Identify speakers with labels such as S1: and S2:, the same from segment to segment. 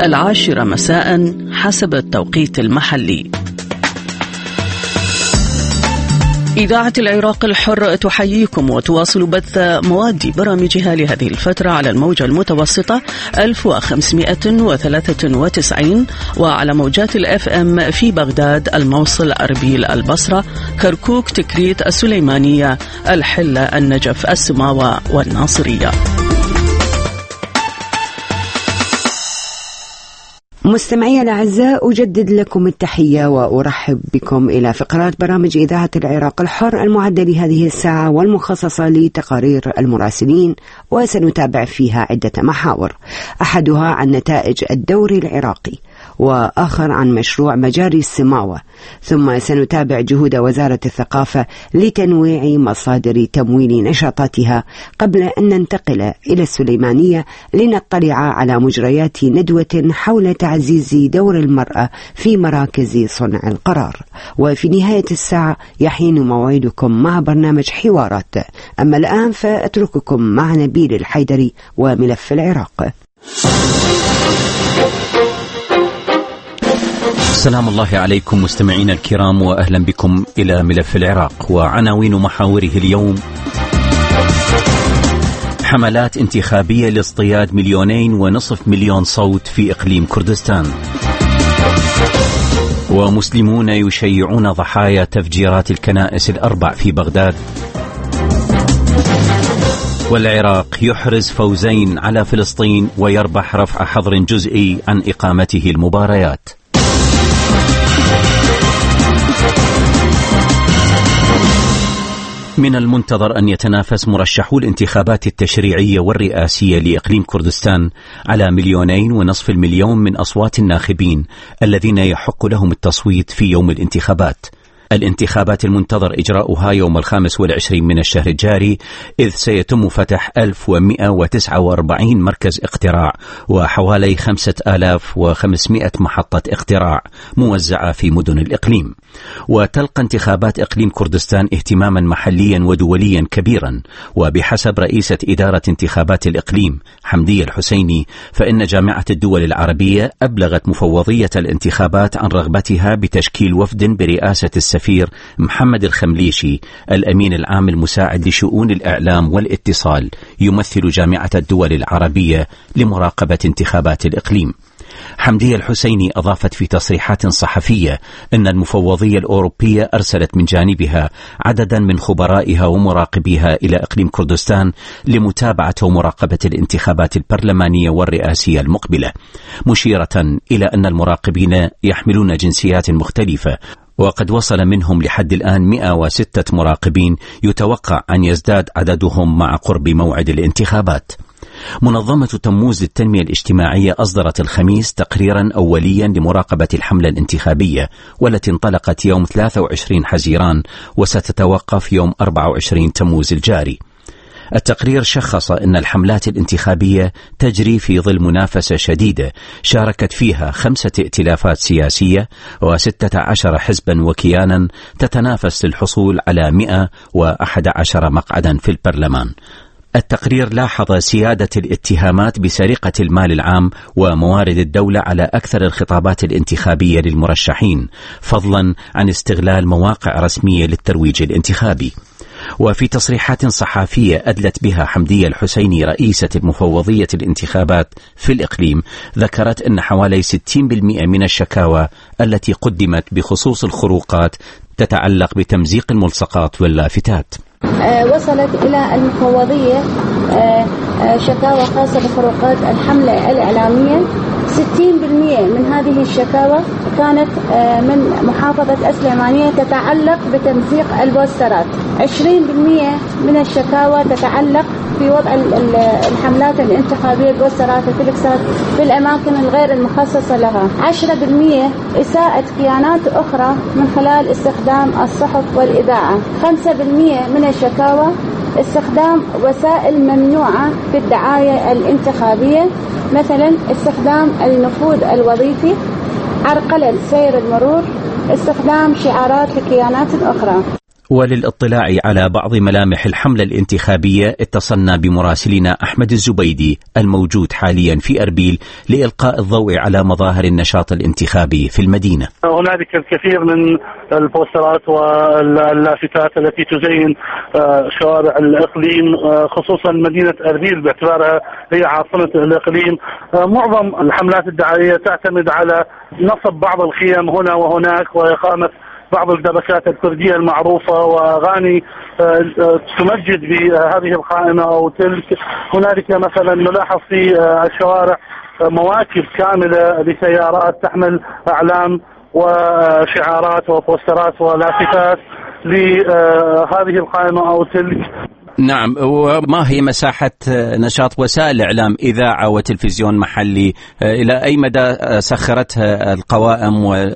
S1: 10 مساء حسب التوقيت المحلي. إذاعة العراق الحر تحييكم وتواصل بث مواد برامجها لهذه الفترة على الموجة المتوسطة 1593 وعلى موجات الFM في بغداد، الموصل، أربيل، البصرة، كركوك، تكريت، السليمانية، الحلة، النجف، السماوة والناصرية.
S2: مستمعي الأعزاء، أجدد لكم التحية وأرحب بكم إلى فقرات برامج إذاعة العراق الحر المعدة لهذه الساعة والمخصصة لتقارير المراسلين، وسنتابع فيها عدة محاور، أحدها عن نتائج الدوري العراقي، وآخر عن مشروع مجاري السماوة، ثم سنتابع جهود وزارة الثقافة لتنويع مصادر تمويل نشاطاتها، قبل أن ننتقل إلى السليمانية لنطلع على مجريات ندوة حول تعزيز دور المرأة في مراكز صنع القرار. وفي نهاية الساعة يحين موعدكم مع برنامج حوارات. أما الآن فأترككم مع نبيل الحيدري وملف العراق.
S3: السلام الله عليكم مستمعين الكرام، وأهلا بكم إلى ملف العراق. وعناوين محاوره اليوم: حملات انتخابية لاصطياد 2.5 مليون صوت في إقليم كردستان، ومسلمون يشيعون ضحايا تفجيرات الكنائس ال4 في بغداد، والعراق يحرز فوزين على فلسطين ويربح رفع حظر جزئي عن إقامته المباريات. من المنتظر أن يتنافس مرشحو الانتخابات التشريعية والرئاسية لإقليم كردستان على 2.5 مليون من أصوات الناخبين الذين يحق لهم التصويت في يوم الانتخابات. الانتخابات المنتظر إجراؤها يوم 25 من الشهر الجاري، إذ سيتم فتح 1149 مركز اقتراع وحوالي 5500 محطة اقتراع موزعة في مدن الإقليم. وتلقى انتخابات إقليم كردستان اهتماما محليا ودوليا كبيرا، وبحسب رئيسة إدارة انتخابات الإقليم حمدية الحسيني، فإن جامعة الدول العربية أبلغت مفوضية الانتخابات عن رغبتها بتشكيل وفد برئاسة السفير محمد الخمليشي الأمين العام المساعد لشؤون الإعلام والاتصال، يمثل جامعة الدول العربية لمراقبة انتخابات الإقليم. حمدية الحسيني أضافت في تصريحات صحفية أن المفوضية الأوروبية أرسلت من جانبها عددا من خبرائها ومراقبيها إلى إقليم كردستان لمتابعة ومراقبة الانتخابات البرلمانية والرئاسية المقبلة، مشيرة إلى أن المراقبين يحملون جنسيات مختلفة، وقد وصل منهم لحد الآن 106 مراقبين، يتوقع أن يزداد عددهم مع قرب موعد الانتخابات. منظمة تموز للتنمية الاجتماعية أصدرت الخميس تقريرا أوليا لمراقبة الحملة الانتخابية، والتي انطلقت يوم 23 حزيران وستتوقف يوم 24 تموز الجاري. التقرير شخص أن الحملات الانتخابية تجري في ظل منافسة شديدة شاركت فيها 5 ائتلافات سياسية و16 حزبا وكيانا تتنافس للحصول على 111 مقعدا في البرلمان. التقرير لاحظ سيادة الاتهامات بسرقة المال العام وموارد الدولة على أكثر الخطابات الانتخابية للمرشحين، فضلا عن استغلال مواقع رسمية للترويج الانتخابي. وفي تصريحات صحفية أدلت بها حمدية الحسيني رئيسة المفوضية الانتخابات في الإقليم، ذكرت أن حوالي 60% من الشكاوى التي قدمت بخصوص الخروقات تتعلق بتمزيق الملصقات واللافتات.
S4: وصلت إلى المفوضية شكاوى خاصة بخروقات الحملة الإعلامية. 60% من هذه الشكاوى كانت من محافظة السليمانية تتعلق بتمزيق البوسترات. 20% من الشكاوى تتعلق في وضع الحملات الانتخابية البوسترات والفلكسات في الأماكن الغير المخصصة لها. 10% إساءة كيانات أخرى من خلال استخدام الصحف والإذاعة. 5% من الشكاوى استخدام وسائل ممنوعة في الدعاية الانتخابية، مثلا استخدام النفوذ الوظيفي، عرقلة سير المرور، استخدام شعارات لكيانات أخرى.
S3: وللاطلاع على بعض ملامح الحملة الانتخابية اتصلنا بمراسلنا أحمد الزبيدي الموجود حاليا في أربيل لإلقاء الضوء على مظاهر النشاط الانتخابي في المدينة.
S5: هنالك الكثير من البوسترات واللافتات التي تزين شوارع الإقليم، خصوصا مدينة أربيل باعتبارها هي عاصمة الإقليم. معظم الحملات الدعائية تعتمد على نصب بعض الخيم هنا وهناك وإقامة بعض الدبكات الكردية المعروفة وأغاني تمجد بهذه القائمة أو تلك. هنالك مثلا نلاحظ في الشوارع مواكب كاملة لسيارات تحمل أعلام وشعارات وبوسترات ولافتات لهذه القائمة أو تلك.
S3: نعم، وما هي مساحة نشاط وسائل الإعلام إذاعة وتلفزيون محلي؟ إلى أي مدى سخرتها القوائم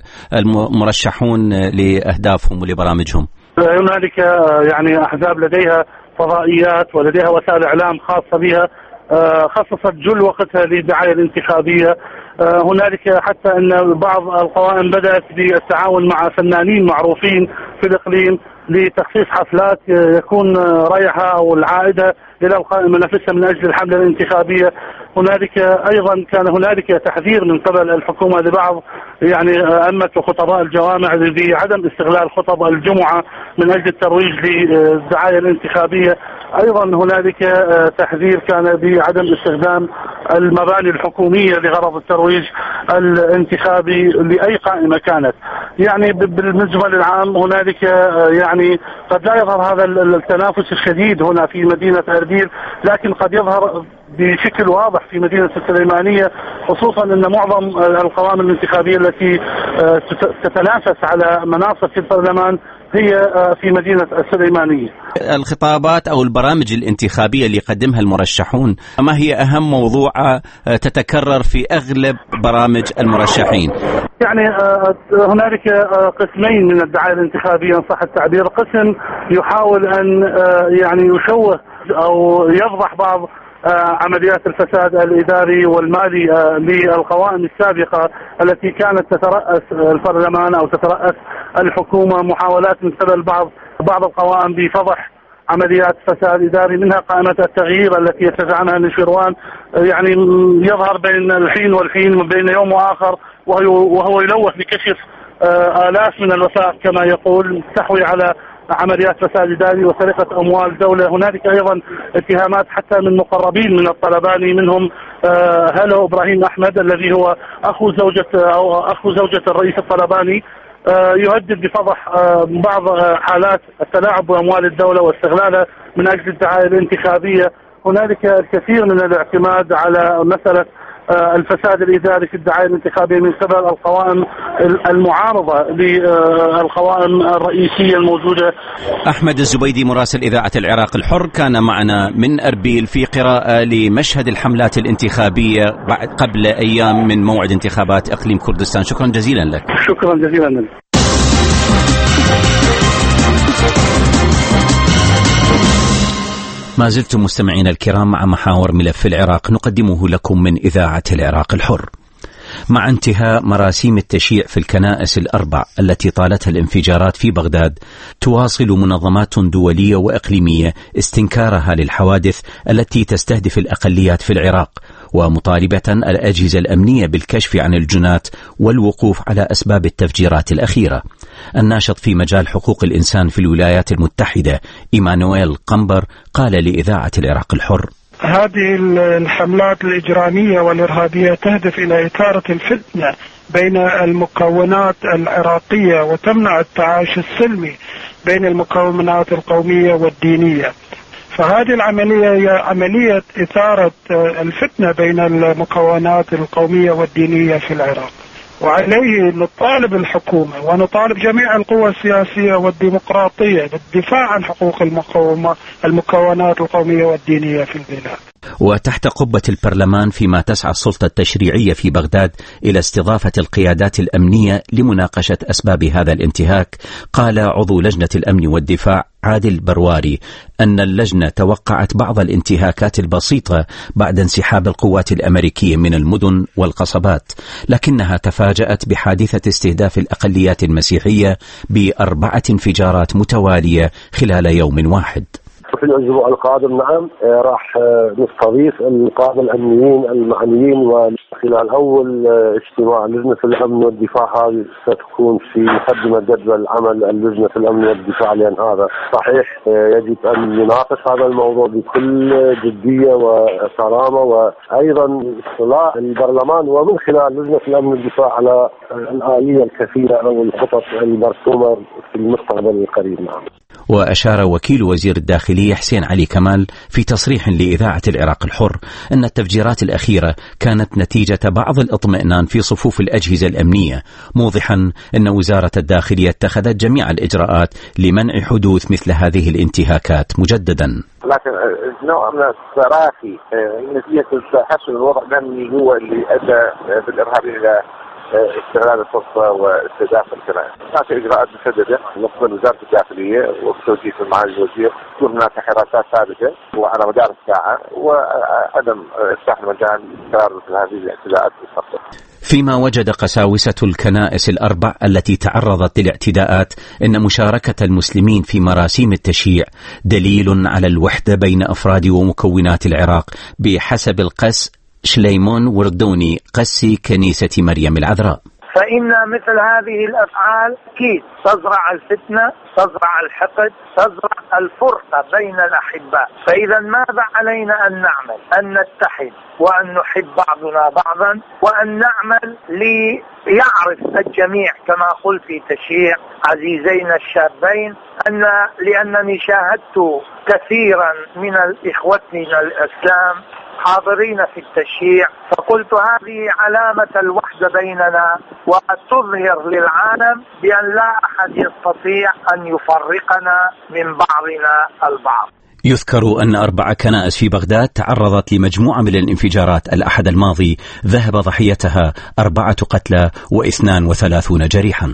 S3: والمرشحون لأهدافهم ولبرامجهم؟
S5: هنالك يعني أحزاب لديها فضائيات ولديها وسائل إعلام خاصة بها خصصت جل وقتها للدعاية الانتخابية. هنالك حتى أن بعض القوائم بدأت بالتعاون مع فنانين معروفين في الإقليم لتخصيص حفلات يكون رايحة أو العائدة إلى القائمة نفسها من أجل الحملة الانتخابية. هنالك أيضا كان هنالك تحذير من قبل الحكومة لبعض يعني أئمة وخطباء الجوامع بعدم استغلال خطب الجمعة من أجل الترويج للدعاية الانتخابية. أيضا هنالك تحذير كان بعدم استخدام المباني الحكومية لغرض الترويج الانتخابي لأي قائمة كانت. يعني بالمجمل العام هنالك يعني قد لا يظهر هذا التنافس الشديد هنا في مدينة أربيل، لكن قد يظهر بشكل واضح في مدينة السليمانية، خصوصا أن معظم القوائم الانتخابية التي تتنافس على مناصب في البرلمان هي في مدينة السليمانية.
S3: الخطابات أو البرامج الانتخابية اللي يقدمها المرشحون، ما هي أهم موضوع تتكرر في أغلب برامج المرشحين؟
S5: يعني هنالك قسمين من الدعاية الانتخابية إن صح التعبير. قسم يحاول أن يعني يشوه أو يفضح بعض عمليات الفساد الإداري والمالي للقوائم السابقة التي كانت تترأس البرلمان أو تترأس الحكومة. محاولات من قبل بعض القوائم بفضح عمليات فساد إداري، منها قائمة التغيير التي يتزعمها نشيروان، يعني يظهر بين الحين والحين بين يوم وآخر وهو يلوث بكشف آلاف من الوثائق كما يقول تحوي على عمليات فساد إداري وسرقة أموال دولة. هنالك أيضا اتهامات حتى من مقربين من الطلباني، منهم هلو إبراهيم أحمد الذي هو أخو زوجة الرئيس الطلباني، يهدد بفضح بعض حالات التلاعب بأموال الدولة واستغلالها من أجل الدعاية الانتخابية. هنالك الكثير من الاعتماد على مسألة الفساد الإداري في الدعاية الانتخابية من قبل القوائم المعارضة للقوائم الرئيسية الموجودة.
S3: أحمد الزبيدي مراسل إذاعة العراق الحر كان معنا من أربيل في قراءة لمشهد الحملات الانتخابية قبل أيام من موعد انتخابات إقليم كردستان. شكرا جزيلا لك.
S5: شكرا جزيلا لك.
S3: ما زلتم مستمعين الكرام مع محاور ملف العراق نقدمه لكم من إذاعة العراق الحر. مع انتهاء مراسيم التشييع في الكنائس الأربع التي طالتها الانفجارات في بغداد، تواصل منظمات دولية وإقليمية استنكارها للحوادث التي تستهدف الأقليات في العراق، ومطالبة الأجهزة الأمنية بالكشف عن الجنات والوقوف على أسباب التفجيرات الأخيرة. الناشط في مجال حقوق الإنسان في الولايات المتحدة إيمانويل قنبر قال لإذاعة العراق الحر:
S6: هذه الحملات الإجرامية والإرهابية تهدف إلى إثارة الفتنة بين المكونات العراقية وتمنع التعايش السلمي بين المكونات القومية والدينية. فهذه العملية هي عملية إثارة الفتنة بين المكونات القومية والدينية في العراق، وعليه نطالب الحكومة ونطالب جميع القوى السياسية والديمقراطية بالدفاع عن حقوق المكونات القومية والدينية في البلاد.
S3: وتحت قبة البرلمان فيما تسعى السلطة التشريعية في بغداد إلى استضافة القيادات الأمنية لمناقشة أسباب هذا الانتهاك، قال عضو لجنة الأمن والدفاع عادل برواري أن اللجنة توقعت بعض الانتهاكات البسيطة بعد انسحاب القوات الأمريكية من المدن والقصبات، لكنها تفاجأت بحادثة استهداف الأقليات المسيحية ب4 انفجارات متوالية خلال يوم واحد.
S7: في الأسبوع القادم نعم راح نستضيف القادة الأمنيين المعنيين، وخلال أول اجتماع لجنة الأمن والدفاع هذه ستكون في مقدمة جدول عمل اللجنة الأمن والدفاع، لأن هذا صحيح يجب أن يناقش هذا الموضوع بكل جدية وصرامة، وأيضا اطلاع البرلمان ومن خلال لجنة الأمن والدفاع على الآلية الكثيرة أو الخطط المرسومة في المستقبل القريب. نعم.
S3: وأشار وكيل وزير الداخلية حسين علي كمال في تصريح لإذاعة العراق الحر أن التفجيرات الأخيرة كانت نتيجة بعض الاطمئنان في صفوف الأجهزة الأمنية، موضحا أن وزارة الداخلية اتخذت جميع الإجراءات لمنع حدوث مثل هذه الانتهاكات مجددا.
S8: لكن نوع من التراخي نتيجة تحسن الوضع الأمني هو اللي أدى بالإرهاب إلى استغلال الفرصة واستهداف الكنائس. هناك إجراءات محددة من وزارة الداخلية وبتوجيه معالي الوزير، تكون هناك حراسات ثابتة وعلى مدار الساعة، وعدم إفتاح المجال لتكرار هذه الاعتداءات المستقبل.
S3: فيما وجد قساوسة الكنائس ال4 التي تعرضت للاعتداءات أن مشاركة المسلمين في مراسيم التشييع دليل على الوحدة بين أفراد ومكونات العراق، بحسب القس شليمون وردوني قسي كنيسة مريم العذراء.
S9: فإن مثل هذه الأفعال أكيد تزرع الفتنة، تزرع الحقد، تزرع الفرقة بين الأحباء. فإذا ماذا علينا أن نعمل؟ أن نتحد وأن نحب بعضنا بعضا، وأن نعمل ليعرف الجميع كما قلت في تشييع عزيزين الشابين لأنني شاهدت كثيرا من إخوتنا الإسلام حاضرين في التشييع، فقلت هذه علامة الوحدة بيننا، وتظهر للعالم بأن لا أحد يستطيع أن يفرقنا من بعضنا البعض.
S3: يذكر أن 4 كنائس في بغداد تعرضت لمجموعة من الانفجارات الأحد الماضي ذهب ضحيتها 4 قتلى و32 جريحا.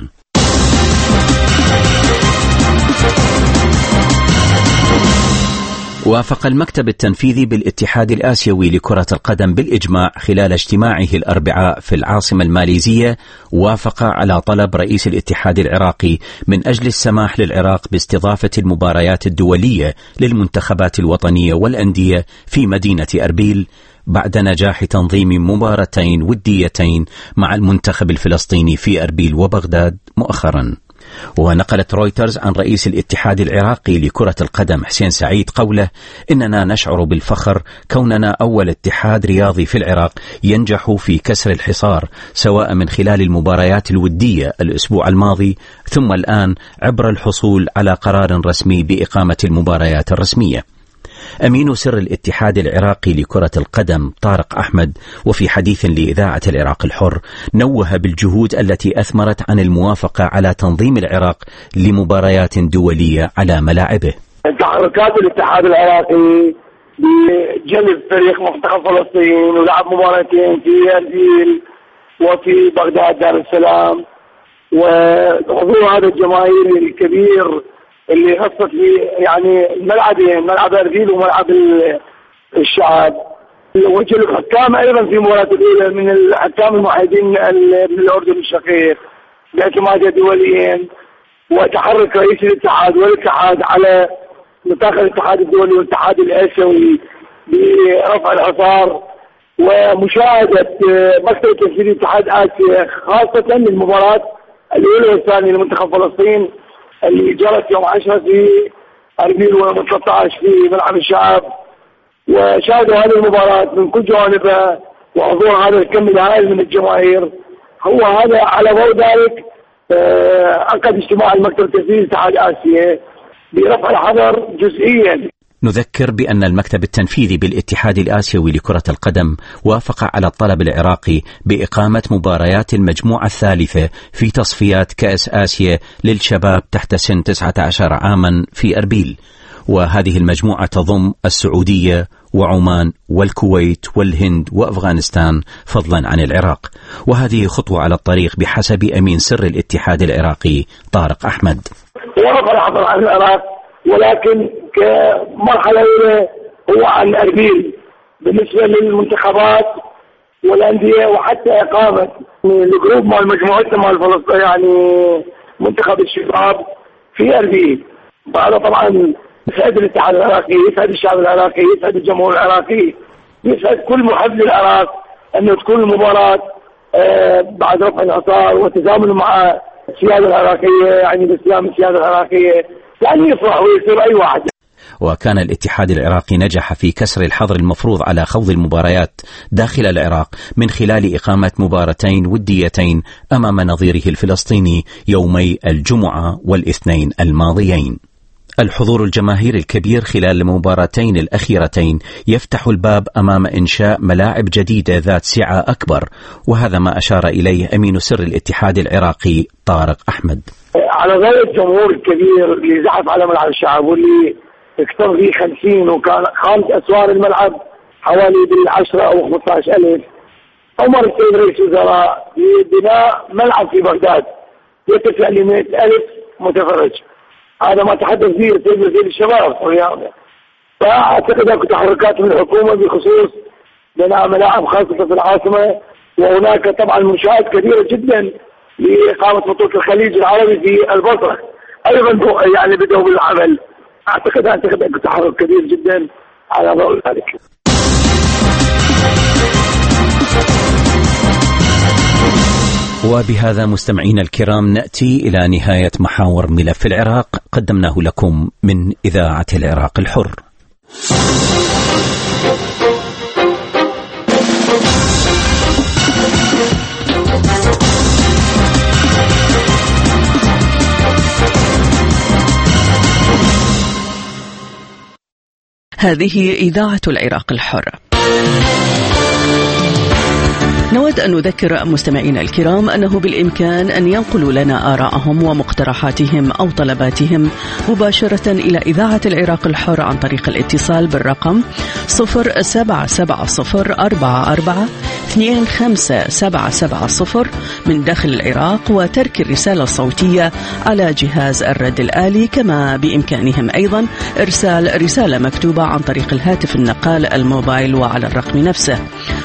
S3: وافق المكتب التنفيذي بالاتحاد الآسيوي لكرة القدم بالإجماع خلال اجتماعه الأربعاء في العاصمة الماليزية، وافق على طلب رئيس الاتحاد العراقي من أجل السماح للعراق باستضافة المباريات الدولية للمنتخبات الوطنية والأندية في مدينة أربيل بعد نجاح تنظيم مباراتين وديتين مع المنتخب الفلسطيني في أربيل وبغداد مؤخرا. ونقلت رويترز عن رئيس الاتحاد العراقي لكرة القدم حسين سعيد قوله: إننا نشعر بالفخر كوننا أول اتحاد رياضي في العراق ينجح في كسر الحصار، سواء من خلال المباريات الودية الأسبوع الماضي ثم الآن عبر الحصول على قرار رسمي بإقامة المباريات الرسمية. أمين سر الاتحاد العراقي لكرة القدم طارق أحمد وفي حديث لإذاعة العراق الحر نوه بالجهود التي أثمرت عن الموافقة على تنظيم العراق لمباريات دولية على ملاعبه.
S10: تحركات الاتحاد العراقي بجلب فريق منتخب فلسطين ولعب مباراتين في أربيل وفي بغداد دار السلام، وحضور هذا الجماهير الكبير اللي خصت لي يعني ملعبين، ملعب أربيل وملعب الشعب، وجه الحكام أيضا في مباراة الأولى من الحكام المعاهدين من الأردن الشقيق باعتماد دوليين، وتحرك رئيس الاتحاد والاتحاد على نطاق الاتحاد الدولي والاتحاد الآسيوي برفع الحصار ومشاهدة مكتب تنفيذي اتحاد آسيا خاصة للمباراة الأولى والثانية لمنتخب فلسطين اللي جرت يوم 10 في أربيل ويوم 13 في ملعب الشعب، وشاهدوا هذه المباراة من كل جوانبها وحضور هذا الكم الهائل من الجماهير. هو هذا على ضوء ذلك عقد اجتماع المكتب التنفيذي اتحاد آسيا برفع الحظر جزئيا.
S3: نذكر بأن المكتب التنفيذي بالاتحاد الآسيوي لكرة القدم وافق على الطلب العراقي بإقامة مباريات المجموعة الثالثة في تصفيات كأس آسيا للشباب تحت سن 19 عاما في أربيل، وهذه المجموعة تضم السعودية وعمان والكويت والهند وأفغانستان فضلا عن العراق، وهذه خطوة على الطريق بحسب أمين سر الاتحاد العراقي طارق أحمد.
S10: ورفع الحظر عن العراق، ولكن كمرحلة أولى هو عن أربيل بالنسبة للمنتخبات والأندية، وحتى إقامة الجروب مال مجموعتنا مال فلسطين يعني منتخب الشباب في أربيل. وهذا طبعا يسعد الاتحاد العراقي، يسعد الشعب العراقي، يسعد الجمهور العراقي، يسعد كل محب للعراق أنه تكون المباراة بعد رفع الحصار وتزامن مع السيادة العراقية، يعني باستلام السيادة العراقية، يعني يفرح ويصير أي واحد.
S3: وكان الاتحاد العراقي نجح في كسر الحظر المفروض على خوض المباريات داخل العراق من خلال إقامة مباراتين وديتين أمام نظيره الفلسطيني يومي الجمعة والاثنين الماضيين. الحضور الجماهيري الكبير خلال المباراتين الأخيرتين يفتح الباب أمام إنشاء ملاعب جديدة ذات سعة أكبر، وهذا ما أشار إليه أمين سر الاتحاد العراقي طارق أحمد.
S10: على غاية الجمهور الكبير اللي زحف على ملعب الشعب واللي اكثر فيه 50 وكان 5 أسوار الملعب حوالي بال10 أو 15,000. أمر السيد رئيس الوزراء ببناء ملعب في بغداد يتسع ل 100,000 متفرج. هذا ما تحدث فيه السيد وزير الشباب والرياضة. فأعتقد أن تحركات من الحكومة بخصوص بناء ملاعب خاصة في العاصمة، وهناك طبعا منشآت كبيرة جدا لإقامة بطولة الخليج العربي في البصرة أيضا يعني بدأوا بالعمل. أعتقد أن تحرك كبير جدا على ضوء ذلك.
S3: وبهذا مستمعينا الكرام نأتي إلى نهاية محاور ملف العراق قدمناه لكم من إذاعة العراق الحر.
S1: هذه إذاعة العراق الحر. نود أن نذكر مستمعينا الكرام أنه بالإمكان أن ينقلوا لنا آراءهم ومقترحاتهم أو طلباتهم مباشرة إلى إذاعة العراق الحر عن طريق الاتصال بالرقم 0770442577 من داخل العراق، وترك الرسالة الصوتية على جهاز الرد الآلي، كما بإمكانهم أيضا إرسال رسالة مكتوبة عن طريق الهاتف النقال الموبايل وعلى الرقم نفسه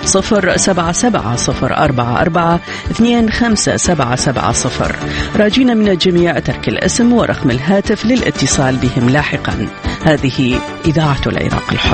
S1: 0770442577. راجين من الجميع ترك الاسم ورقم الهاتف للاتصال بهم لاحقا. هذه إذاعة العراق الحر.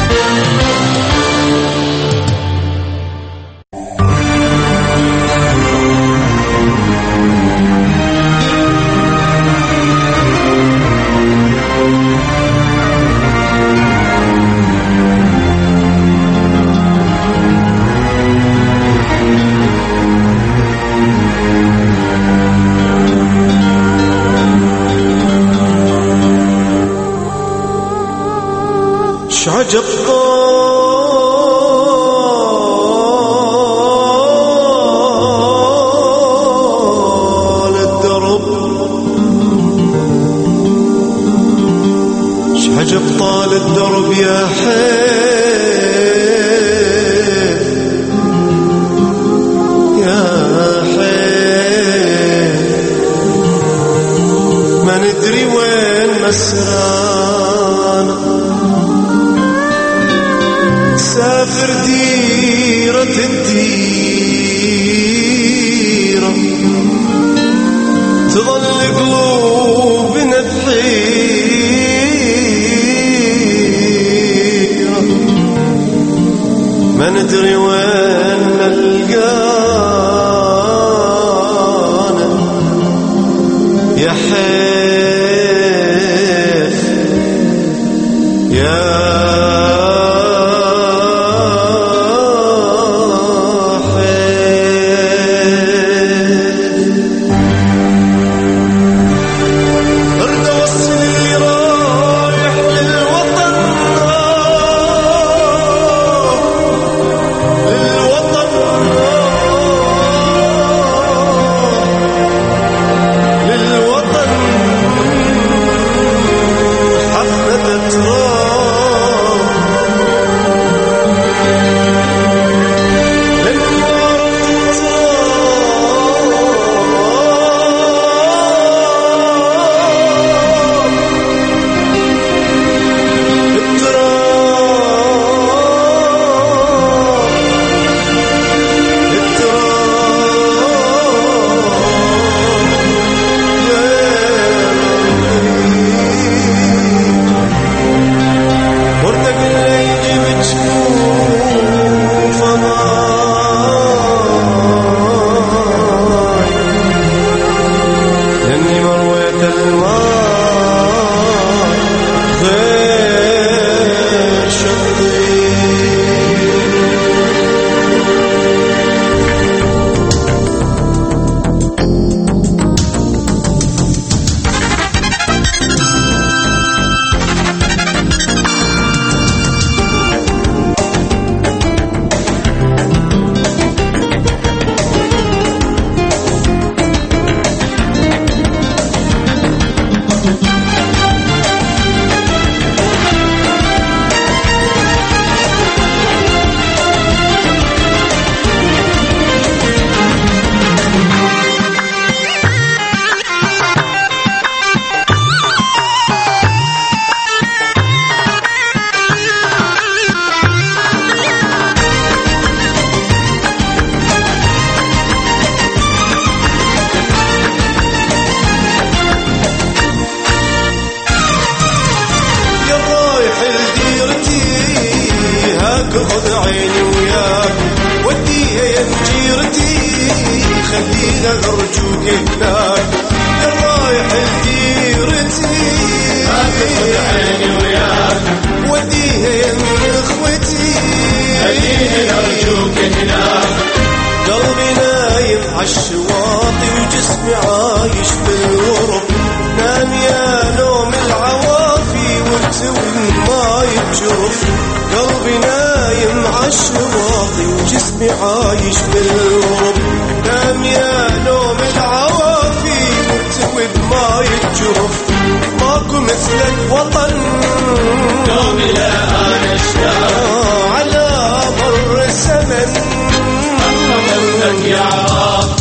S11: عجب طال الدرب، عجب طال الدرب يا حيل يا حيل، ما ندري وين مسرانا، سافر ديرة الديرة، تظل قلوبنا بحيرة، ما ندري وين نلقانا يا حيف يا خذ عيني وياك وديها يا جيرتي خليها أرجوك هناك رايح لديرتي خذ عيني وياك وديها يا اخوتي خليها أرجوك هناك قلبي نايم عالشواطئ وجسمي عايش بالغرب نام يا نوم العوافي والتوي ما يتجرف قلبي نايم عالشواطئ وجسمي عايش بالغرب نام يا نوم العوافي والتوي ما يتجرف ماكو مثلك وطن دومي لا أنا اشتاق على مر الزمن منك يا عراق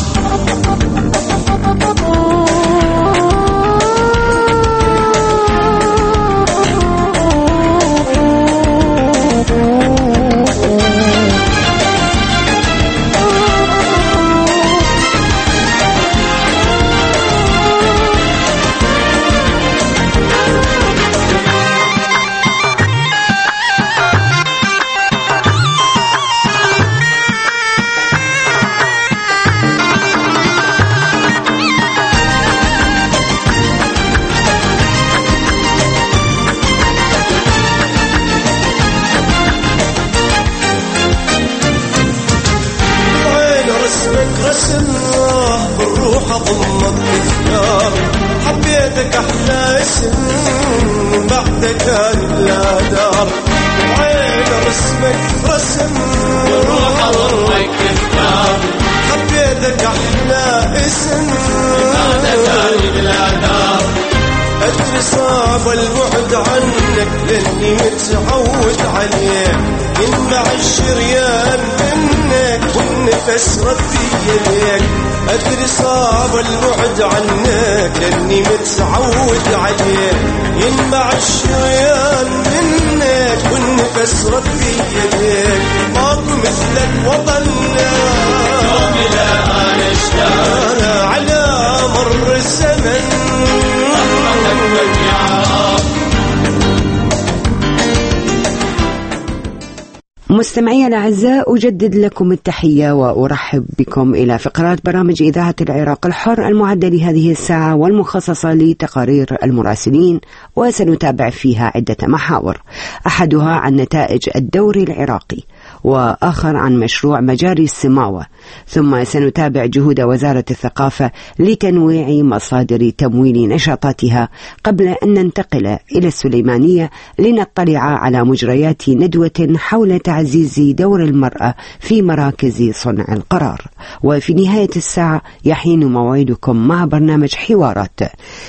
S11: حبيتك أحلى اسم بعدك كان لا دار عين رسمك رسم والروح ضرك اختار حبيتك أحلى اسم بعدك كان لا دار أدري صعب البعد عنك لأني متعود عليك ينبع الشريان منك والنفس ردي ليك أدري صعب البعد عنك لأني متعود عليك ينبع الشريان منك والنفس ردي ليك ماكو مثلك وطننا يومي لا أنا اشتاق على مر الزمن
S2: مستمعي الأعزاء أجدد لكم التحية وأرحب بكم إلى فقرات برامج إذاعة العراق الحر المعدة لهذه الساعة والمخصصة لتقارير المراسلين، وسنتابع فيها عدة محاور، أحدها عن نتائج الدوري العراقي، وآخر عن مشروع مجاري السماوة، ثم سنتابع جهود وزارة الثقافة لتنويع مصادر تمويل نشاطاتها، قبل أن ننتقل إلى السليمانية لنطلع على مجريات ندوة حول تعزيز دور المرأة في مراكز صنع القرار. وفي نهاية الساعة يحين موعدكم مع برنامج حوارات.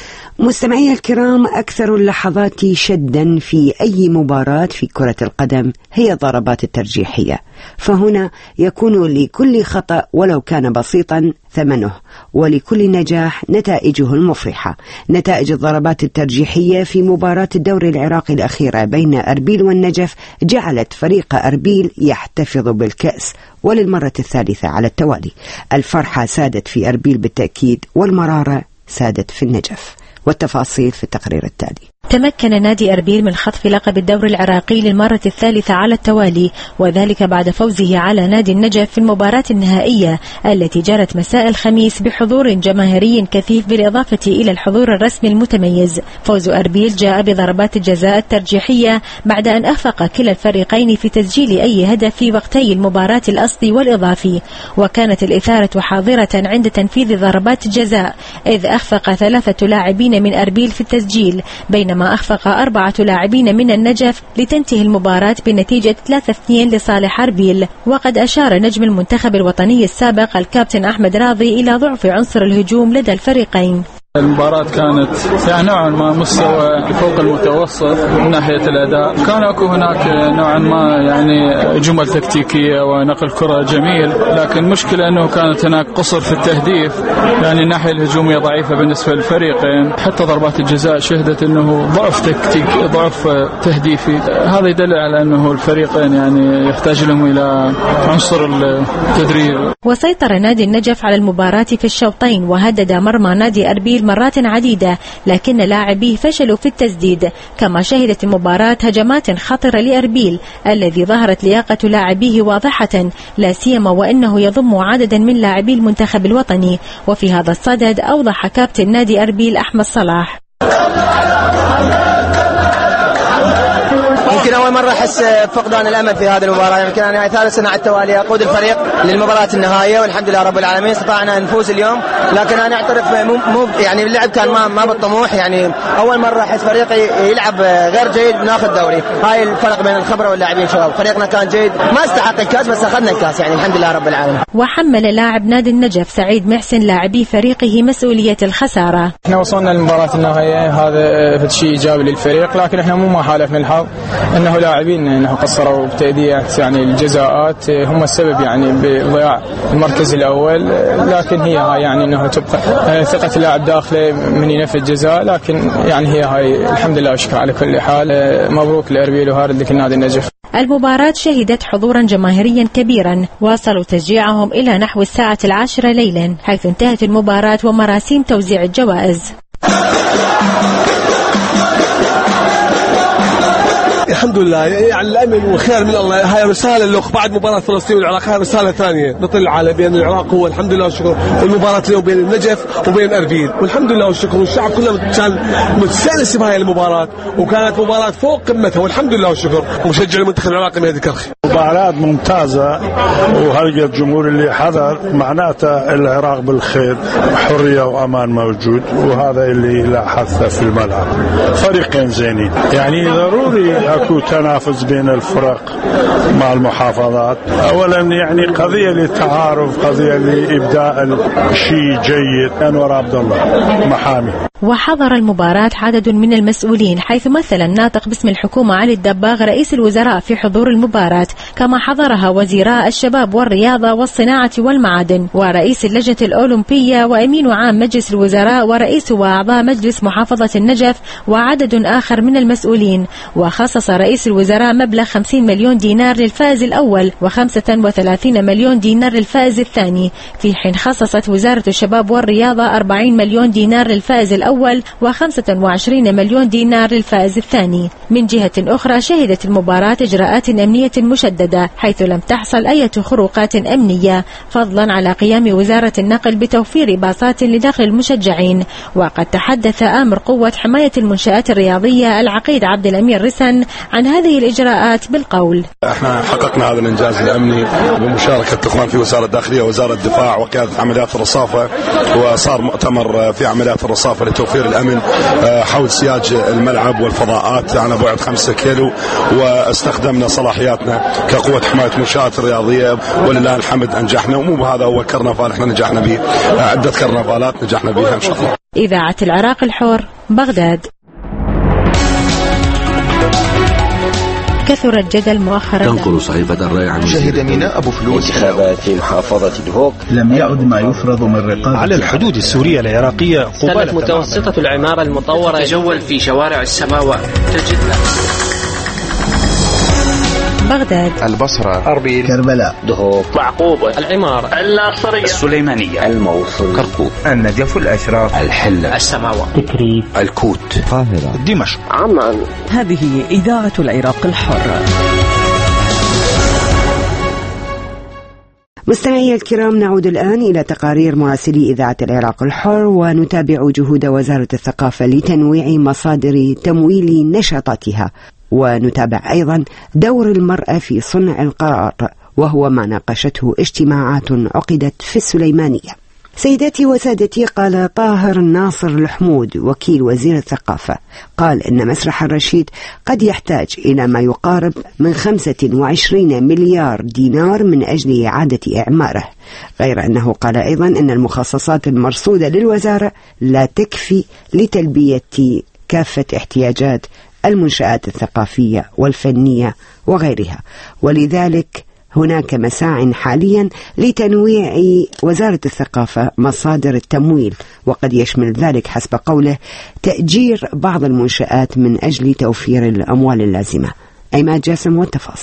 S2: مستمعي الكرام، أكثر اللحظات شدا في أي مباراة في كرة القدم هي الضربات الترجيحية، فهنا يكون لكل خطأ ولو كان بسيطا ثمنه، ولكل نجاح نتائجه المفرحة. نتائج الضربات الترجيحية في مباراة الدوري العراقي الأخيرة بين أربيل والنجف جعلت فريق أربيل يحتفظ بالكأس وللمرة الثالثة على التوالي. الفرحة سادت في أربيل بالتأكيد، والمرارة سادت في النجف، والتفاصيل في التقرير التالي.
S12: تمكن نادي أربيل من خطف لقب الدوري العراقي للمرة الثالثة على التوالي، وذلك بعد فوزه على نادي النجف في المباراة النهائية التي جرت مساء الخميس بحضور جماهيري كثيف بالإضافة إلى الحضور الرسمي المتميز. فوز أربيل جاء بضربات الجزاء الترجيحية بعد أن أخفق كلا الفريقين في تسجيل أي هدف في وقتي المباراة الأصلي والإضافي، وكانت الإثارة حاضرة عند تنفيذ ضربات الجزاء، إذ أخفق 3 لاعبين من أربيل في التسجيل، بينما أخفق 4 لاعبين من النجف لتنتهي المباراة بنتيجة 3-2 لصالح أربيل. وقد أشار نجم المنتخب الوطني السابق الكابتن أحمد راضي إلى ضعف عنصر الهجوم لدى الفريقين.
S13: المباراة كانت نوعا ما مستوى فوق المتوسط من ناحية الأداء، كان أكو هناك نوعا ما جمل تكتيكية ونقل كرة جميل، لكن مشكلة أنه كانت هناك قصر في التهديف، الناحية الهجومية ضعيفة بالنسبة للفريقين، حتى ضربات الجزاء شهدت أنه ضعف تكتيكي ضعف تهديفي. هذا يدل على أنه الفريقين يحتاج لهم إلى عنصر التدريب.
S12: وسيطر نادي النجف على المباراة في الشوطين، وهدد مرمى نادي أربيل أربيل مرات عديدة، لكن لاعبيه فشلوا في التسديد. كما شهدت المباراة هجمات خطرة لأربيل الذي ظهرت لياقة لاعبيه واضحة، لا سيما وأنه يضم عددا من لاعبي المنتخب الوطني. وفي هذا الصدد أوضح كابتن نادي أربيل أحمد صلاح:
S14: يمكن أول مرة أحس بفقدان الأمل في هذه المباراة. يمكن أنا ثالث سنة على التوالي أقود الفريق للمباراة النهائية، والحمد لله رب العالمين استطعنا أن نفوز اليوم. لكن أنا أعترف مو يعني اللعب كان ما بالطموح. يعني أول مرة أحس فريقي يلعب غير جيد ناخذ دوري. هاي الفرق بين الخبرة واللاعبين شباب. فريقنا كان جيد، ما استحق الكاس بس أخذنا الكاس يعني الحمد لله رب العالمين.
S12: وحمل لاعب نادي النجف سعيد محسن لاعبي فريقه مسؤولية الخسارة.
S13: احنا وصلنا للمباراة النهائية، هذا شيء إيجابي للفريق، لكن احنا مو ما حالفنا الحظ انه لاعبين انه قصروا بتأدية يعني الجزاءات، هم السبب يعني بضياع المركز الأول. لكن هي هاي يعني انه تبقى ثقة اللاعب داخله من ينفذ جزاء، لكن يعني هي هاي الحمد لله وشكرا على كل حال. مبروك لأربيل وهارد لك النادي النجف.
S12: المباراة شهدت حضورا جماهيريا كبيرا، واصلوا تشجيعهم إلى نحو 10:00 ليلا، حيث انتهت المباراة ومراسيم توزيع الجوائز.
S15: الحمد لله يعني الأمن والخير من الله. هاي رسالة لك بعد مباراة فلسطين والعراق، هاي رسالة ثانية نطل العالم بين العراق هو الحمد لله والشكر، والمباراة اليوم بين النجف وبين أربيل والحمد لله والشكر. والشعب كله كان متسانس بهاي المباراة، وكانت مباراة فوق قمتها والحمد لله والشكر. ومشجع المنتخب العراقي مهدي كرخي.
S16: مباراة ممتازة، وهلقى الجمهور اللي حضر معناته العراق بالخير، حرية وأمان موجود، وهذا اللي لاحظته في الملعب. فريقين زينين، يعني ضروري اكو تنافس بين الفرق مع المحافظات. اولا يعني قضية للتعارف، قضية لإبداء شيء جيد. أنور عبد الله محامي.
S12: وحضر المباراة عدد من المسؤولين، حيث مثل الناطق باسم الحكومة علي الدباغ رئيس الوزراء في حضور المباراة، كما حضرها وزيراء الشباب والرياضة والصناعة والمعادن، ورئيس اللجنة الأولمبية، وأمين عام مجلس الوزراء، ورئيس وأعضاء مجلس محافظة النجف، وعدد آخر من المسؤولين. وخصص رئيس الوزراء مبلغ 50 مليون دينار للفائز الأول، و35 مليون دينار للفائز الثاني، في حين خصصت وزارة الشباب والرياضة 40 مليون دينار للفائز الأول، و25 مليون دينار للفائز الثاني. من جهة أخرى شهدت المباراة إجراءات أمنية مشددة، حيث لم تحصل أي خروقات أمنية، فضلا على قيام وزارة النقل بتوفير باصات لدخل المشجعين. وقد تحدث آمر قوة حماية المنشآت الرياضية العقيد عبد الأمير رسن عن هذه الإجراءات بالقول:
S17: احنا حققنا هذا الإنجاز الأمني بمشاركة الإخوان في وزارة الداخلية ووزارة الدفاع وقيادة عمليات الرصافة، وصار مؤتمر في عمليات الرصافة لتوفير الأمن حول سياج الملعب والفضاءات على بعد 5 كيلو، واستخدمنا صلاحياتنا كقوة حماية المنشآت الرياضية ولله الحمد أنجحنا. ومو بهذا هو كرنفال احنا نجحنا به، عدة كرنفالات نجحنا بها إن شاء الله.
S12: إذاعة العراق الحر، بغداد. كثر الجدل مؤخرا.
S18: تنقل صحيفة الرأي عن
S19: شهد ميناء أبو فلوس
S18: انتخابات في محافظة دهوك.
S20: لم يعد ما يفرض من رقابة
S21: على الحدود السورية العراقية.
S22: كانت متوسطة العمارة المطورة.
S23: تجول في شوارع السماوات، تجد
S12: بغداد،
S19: البصرة،
S20: أربيل، كربلاء،
S18: دهوك،
S22: معقوبة، العمارة،
S23: الناصرية،
S18: السليمانية،
S20: الموصل،
S18: كركوك،
S20: النجف، الأشراف،
S18: الحلة،
S23: السماوات،
S18: تكريت، الكوت،
S20: القاهرة،
S21: دمشق،
S23: عمان.
S1: هذه إذاعة العراق الحر.
S2: مستمعي الكرام، نعود الآن إلى تقارير مراسلي إذاعة العراق الحر، ونتابع جهود وزارة الثقافة لتنويع مصادر تمويل نشاطاتها، ونتابع أيضا دور المرأة في صنع القرار، وهو ما ناقشته اجتماعات عقدت في السليمانية. سيداتي وسادتي، قال طاهر ناصر الحمود وكيل وزير الثقافة، قال إن مسرح الرشيد قد يحتاج إلى ما يقارب من 25 مليار دينار من أجل إعادة إعماره، غير أنه قال أيضا إن المخصصات المرصودة للوزارة لا تكفي لتلبية كافة احتياجات المنشآت الثقافية والفنية وغيرها، ولذلك هناك مساع حاليا لتنويع وزارة الثقافة مصادر التمويل، وقد يشمل ذلك حسب قوله تأجير بعض المنشآت من أجل توفير الأموال اللازمة. أيماد جاسم والتفاصيل.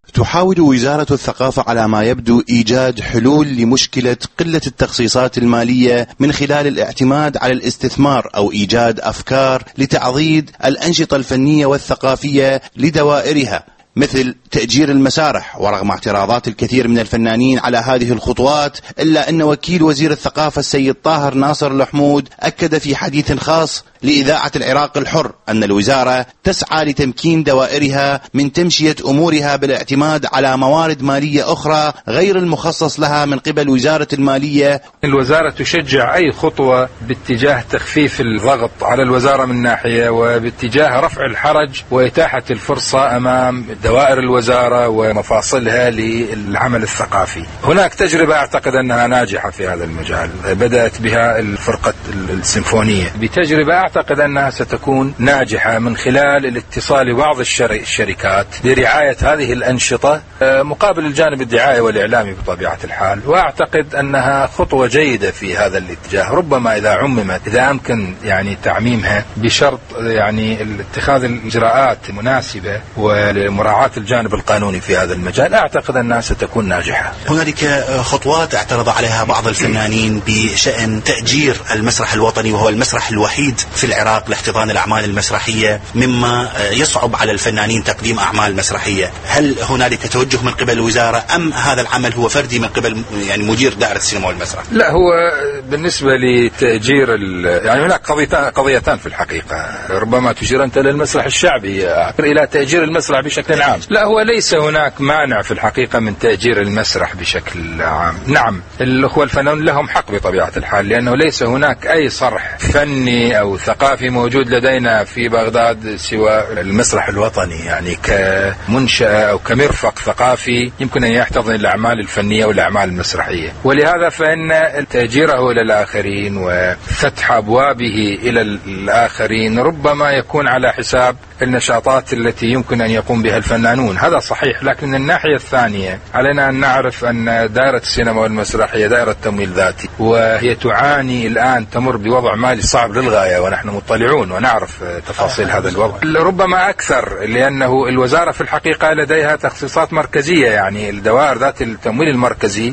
S4: تحاول وزارة الثقافة على ما يبدو إيجاد حلول لمشكلة قلة التخصيصات المالية من خلال الاعتماد على الاستثمار أو إيجاد أفكار لتعضيد الأنشطة الفنية والثقافية لدوائرها، مثل تأجير المسارح. ورغم اعتراضات الكثير من الفنانين على هذه الخطوات، إلا أن وكيل وزير الثقافة السيد طاهر ناصر الحمود أكد في حديث خاص لإذاعة العراق الحر أن الوزارة تسعى لتمكين دوائرها من تمشية أمورها بالاعتماد على موارد مالية أخرى غير المخصص لها من قبل وزارة المالية.
S5: الوزارة تشجع أي خطوة باتجاه تخفيف الضغط على الوزارة من ناحية، وباتجاه رفع الحرج وإتاحة الفرصة أمام دوائر الوزارة ومفاصلها للعمل الثقافي. هناك تجربة أعتقد أنها ناجحة في هذا المجال، بدأت بها الفرقة السيمفونية، بتجربة أعتقد أنها ستكون ناجحة من خلال الاتصال ببعض الشركات لرعاية هذه الأنشطة مقابل الجانب الدعائي والإعلامي بطبيعة الحال. وأعتقد أنها خطوة جيدة في هذا الاتجاه، ربما إذا عممت، إذا أمكن يعني تعميمها بشرط يعني اتخاذ الإجراءات المناسبة ومراعاة الجانب القانوني في هذا المجال، أعتقد أنها ستكون ناجحة.
S6: هنالك خطوات اعترض عليها بعض الفنانين بشأن تأجير المسرح الوطني، وهو المسرح الوحيد في العراق لاحتضان الأعمال المسرحية، مما يصعب على الفنانين تقديم أعمال مسرحية. هل هنالك توجه من قبل الوزارة أم هذا العمل هو فردي من قبل يعني مدير دائرة السينما والمسرح؟
S5: لا، هو بالنسبة لتأجير يعني هناك قضيتان في الحقيقة، ربما تشير أنت للمسرح الشعبي إلى تأجير المسرح بشكل عام. لا، هو ليس هناك مانع في الحقيقة من تأجير المسرح بشكل عام. نعم، الأخوة الفنانون لهم حق بطبيعة الحال، لأنه ليس هناك أي صرح فني أو ثقافي موجود لدينا في بغداد سوى المسرح الوطني، يعني كمنشأة أو كمرفق ثقافي يمكن أن يحتضن الأعمال الفنية والأعمال المسرحية. ولهذا فإن تأجيره إلى الآخرين وفتح أبوابه إلى الآخرين ربما يكون على حساب النشاطات التي يمكن أن يقوم بها الفنانون. هذا صحيح، لكن من الناحية الثانية علينا أن نعرف أن دائرة السينما والمسرح هي دائرة تمويل ذاتي، وهي تعاني الآن، تمر بوضع مالي صعب للغاية، ونحن مطلعون ونعرف تفاصيل هذا الوضع، ربما أكثر، لأنه الوزارة في الحقيقة لديها تخصيصات مركزية، يعني الدوائر ذات التمويل المركزي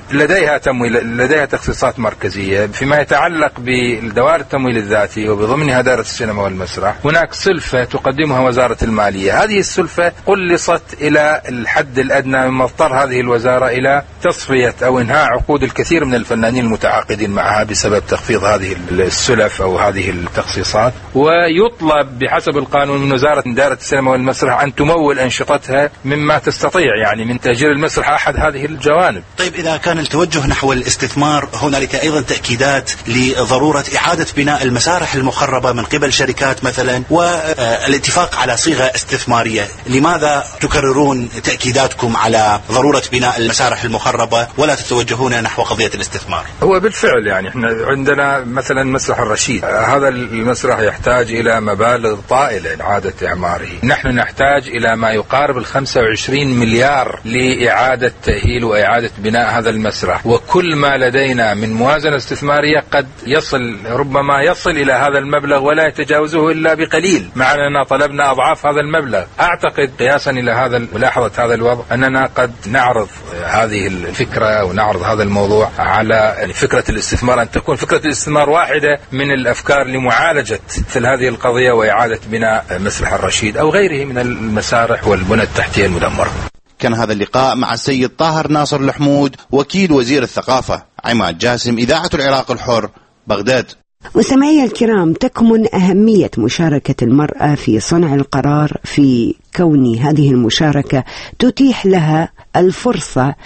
S5: لديها تخصيصات مركزية. فيما يتعلق بالدوائر التمويل الذاتي وبضمنها دائرة السينما والمسرح، هناك سلفة تقدمها وزارة المالية. هذه السلفة قلصت إلى الحد الأدنى، مما اضطر هذه الوزارة إلى تصفية أو إنهاء عقود الكثير من الفنانين المتعاقدين معها بسبب تخفيض هذه السلف أو هذه التخصيصات. ويطلب بحسب القانون من وزارة دائرة السينما والمسرح أن تمول أنشطتها مما تستطيع، يعني من تأجير المسرح أحد هذه الجوانب.
S6: طيب، إذا كان التوجه نحو الاستثمار، هنالك أيضا تأكيدات لضرورة إعادة بناء المسارح المخربة من قبل شركات مثلا، والاتفاق على صيغة استثمارية. لماذا تكررون تأكيداتكم على ضرورة بناء المسارح المخربة ولا تتوجهون نحو قضية الاستثمار؟
S5: هو بالفعل يعني احنا عندنا مثلا مسرح الرشيد، هذا المسرح يحتاج إلى مبالغ طائلة لإعادة إعماره. نحن نحتاج إلى ما يقارب 25 مليار لإعادة تأهيل وإعادة بناء هذا المسرح، وكل ما لدينا من موازنة استثمارية قد ربما يصل إلى هذا المبلغ ولا يتجاوزه إلا بقليل، مع أننا طلبنا أضعاف هذا المبلغ. أعتقد قياسا إلى ملاحظة هذا الوضع أننا قد نعرض هذه الفكرة ونعرض هذا الموضوع على فكرة الاستثمار، أن تكون فكرة الاستثمار واحدة من الأفكار لمعالجة مثل هذه القضية وإعادة بناء مسرح الرشيد أو غيره من المسارح والبنى التحتية المدمرة.
S4: كان هذا اللقاء مع السيد طاهر ناصر الحمود وكيل وزير الثقافة. عماد جاسم، إذاعة العراق الحر، بغداد.
S2: مستمعي الكرام، تكمن أهمية مشاركة المرأة في صنع القرار في كون هذه المشاركة تتيح لها الفرصة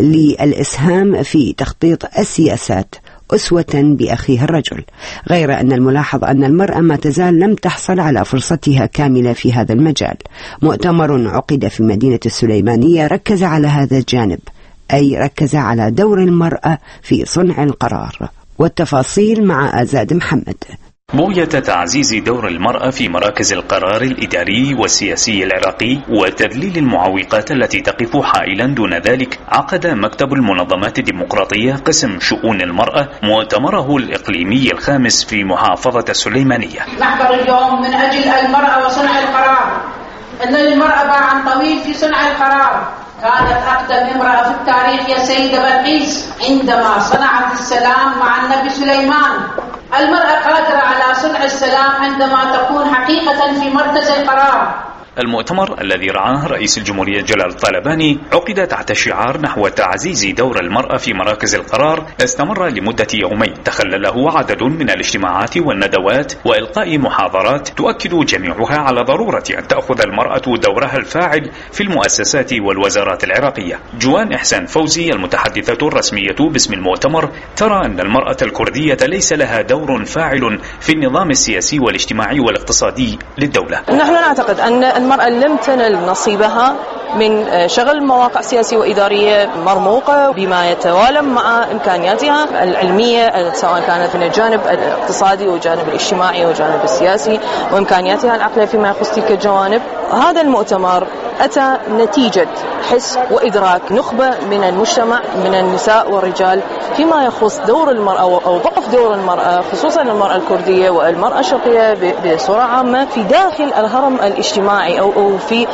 S2: للإسهام في تخطيط السياسات أسوة بأخيها الرجل، غير أن الملاحظ أن المرأة ما تزال لم تحصل على فرصتها كاملة في هذا المجال. مؤتمر عقد في مدينة السليمانية ركز على هذا الجانب، أي ركز على دور المرأة في صنع القرار. والتفاصيل مع آزاد محمد.
S24: بغية تعزيز دور المرأة في مراكز القرار الإداري والسياسي العراقي وتذليل المعوقات التي تقف حائلا دون ذلك، عقد مكتب المنظمات الديمقراطية قسم شؤون المرأة مؤتمره الإقليمي الخامس في محافظة السليمانية.
S25: نحضر اليوم من أجل المرأة وصنع القرار. أن للمرأة باع طويل في صنع القرار.
S7: كانت أقدم امرأة في التاريخ يا سيدة بلقيس عندما صنعت السلام مع النبي سليمان. المرأة قادرة على صنع السلام عندما تكون حقيقة في مركز القرار.
S24: المؤتمر الذي رعاه رئيس الجمهورية جلال الطالباني عقد تحت شعار نحو تعزيز دور المرأة في مراكز القرار، استمر لمدة يومين تخلله عدد من الاجتماعات والندوات وإلقاء محاضرات تؤكد جميعها على ضرورة أن تأخذ المرأة دورها الفاعل في المؤسسات والوزارات العراقية. جوان إحسان فوزي المتحدثة الرسمية باسم المؤتمر ترى أن المرأة الكردية ليس لها دور فاعل في النظام السياسي والاجتماعي والاقتصادي للدولة.
S8: نحن نعتقد أن المرأة لم تنل نصيبها من شغل مواقع سياسية وإدارية مرموقة بما يتوالم مع إمكانياتها العلمية، سواء كانت من الجانب الاقتصادي والجانب الاجتماعي والجانب السياسي، وإمكانياتها العقلية فيما يخص تلك الجوانب. هذا المؤتمر أتى نتيجة حس وإدراك نخبة من المجتمع من النساء والرجال فيما يخص دور المرأة أو ضعف دور المرأة، خصوصا المرأة الكردية والمرأة الشرقية بصورة عامة في داخل الهرم الاجتماعي أو في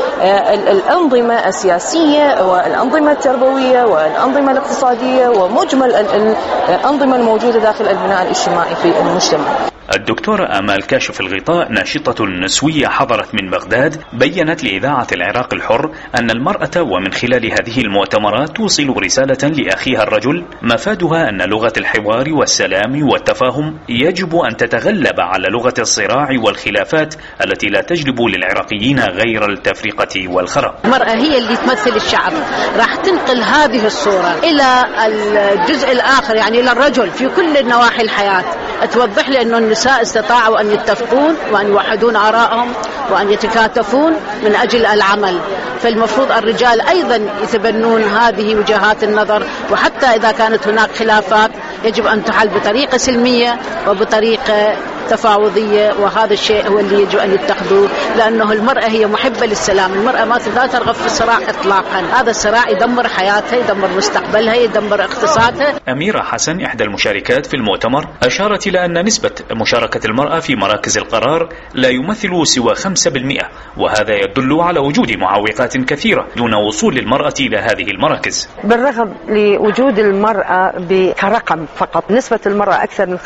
S8: الأنظمة السياسية والأنظمة التربوية والأنظمة الاقتصادية ومجمل الأنظمة الموجودة داخل البناء الاجتماعي في المجتمع.
S24: الدكتورة آمال كاشف الغطاء ناشطة نسوية حضرت من بغداد بيّنت لإذاعة العراق الحر أن المرأة ومن خلال هذه المؤتمرات توصل رسالة لأخيها الرجل مفادها أن لغة الحوار والسلام والتفاهم يجب أن تتغلب على لغة الصراع والخلافات التي لا تجلب للعراقيين غير التفرقة والخراب.
S7: المرأة هي اللي تمثل الشعب، راح تنقل هذه الصورة إلى الجزء الآخر، يعني إلى الرجل في كل نواحي الحياة، توضح لي أنه النساء استطاعوا أن يتفقون وأن يوحدون آرائهم وأن يتكاتفون من أجل العمل. فالمفروض الرجال أيضا يتبنون هذه وجهات النظر، وحتى إذا كانت هناك خلافات يجب أن تحل بطريقة سلمية وبطريقة تفاوضية، وهذا الشيء هو اللي يجب أن يتخذوه، لأنه المرأة هي محبة للسلام. المرأة ما ترغب في الصراع إطلاقا، هذا الصراع يدمر حياتها، يدمر مستقبلها، يدمر اقتصادها.
S24: أميرة حسن إحدى المشاركات في المؤتمر أشارت إلى أن نسبة مشاركة المرأة في مراكز القرار لا يمثل سوى 5%، وهذا يدل على وجود معوقات كثيرة دون وصول المرأة إلى هذه المراكز.
S8: بالرغم لوجود المرأة كرقم فقط، نسبة المرأة أكثر من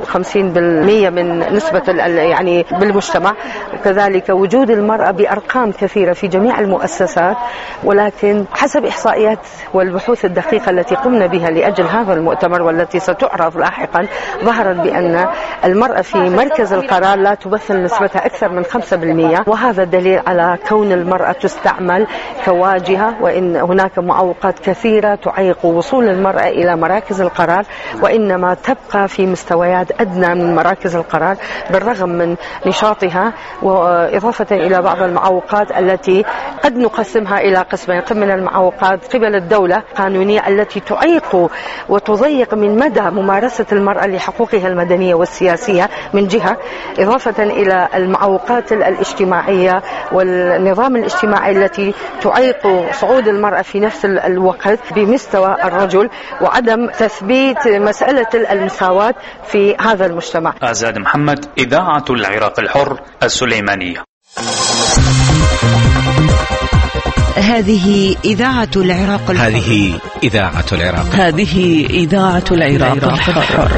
S8: 55% من نسبة يعني بالمجتمع، وكذلك وجود المرأة بأرقام كثيرة في جميع المؤسسات، ولكن حسب إحصائيات والبحوث الدقيقة التي قمنا بها لأجل هذا المؤتمر والتي ستعرض لاحقا، ظهرت بأن المرأة في مركز القرار لا تمثل نسبتها أكثر من 5%، وهذا دليل على كون المرأة تستعمل كواجهة، وإن هناك معوقات كثيرة تعيق وصول المرأة إلى مراكز القرار، وإنما تبقى في مستويات أدنى من مراكز القرار بالرغم من نشاطها، وإضافة إلى بعض المعوقات التي قد نقسمها إلى قسمين. من المعوقات قبل الدولة القانونية التي تعيق وتضيق من مدى ممارسة المرأة لحقوقها المدنية والسياسية من جهة، إضافة إلى المعوقات الاجتماعية والنظام الاجتماعي التي تعيق صعود المرأة في نفس الوقت بمستوى الرجل، وعدم تثبيت مسألة المساواة في هذا المجتمع.
S24: آزاد محمد، إذاعة العراق الحر، السليمانية.
S2: هذه إذاعة العراق الحر.
S3: هذه إذاعة العراق.
S1: هذه إذاعة العراق الحر.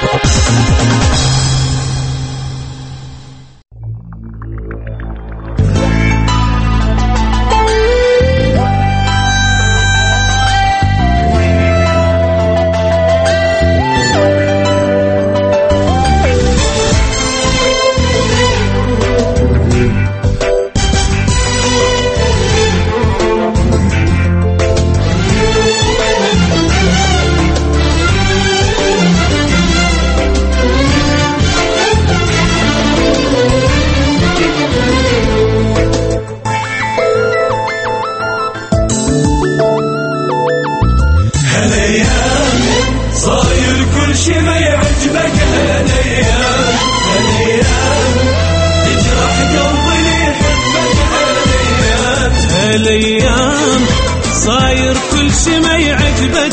S11: هالايام صاير كل شي ما يعجبك،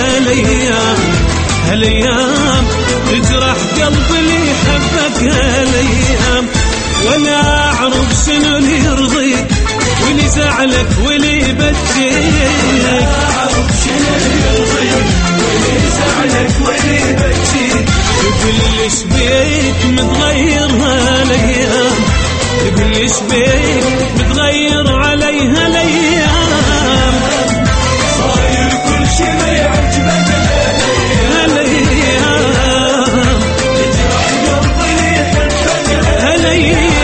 S11: هالايام تجرح قلب اللي يحبك، هالايام ولا اعرف شنو اللي يرضيك واللي زعلك واللي بجيك تقول ليش بيك متغير هالايام تقول ليش بيك متغير عليها الايام صاير كل شي ما يعجبك هالايام تجرح قلبي اللي يحبك هالايام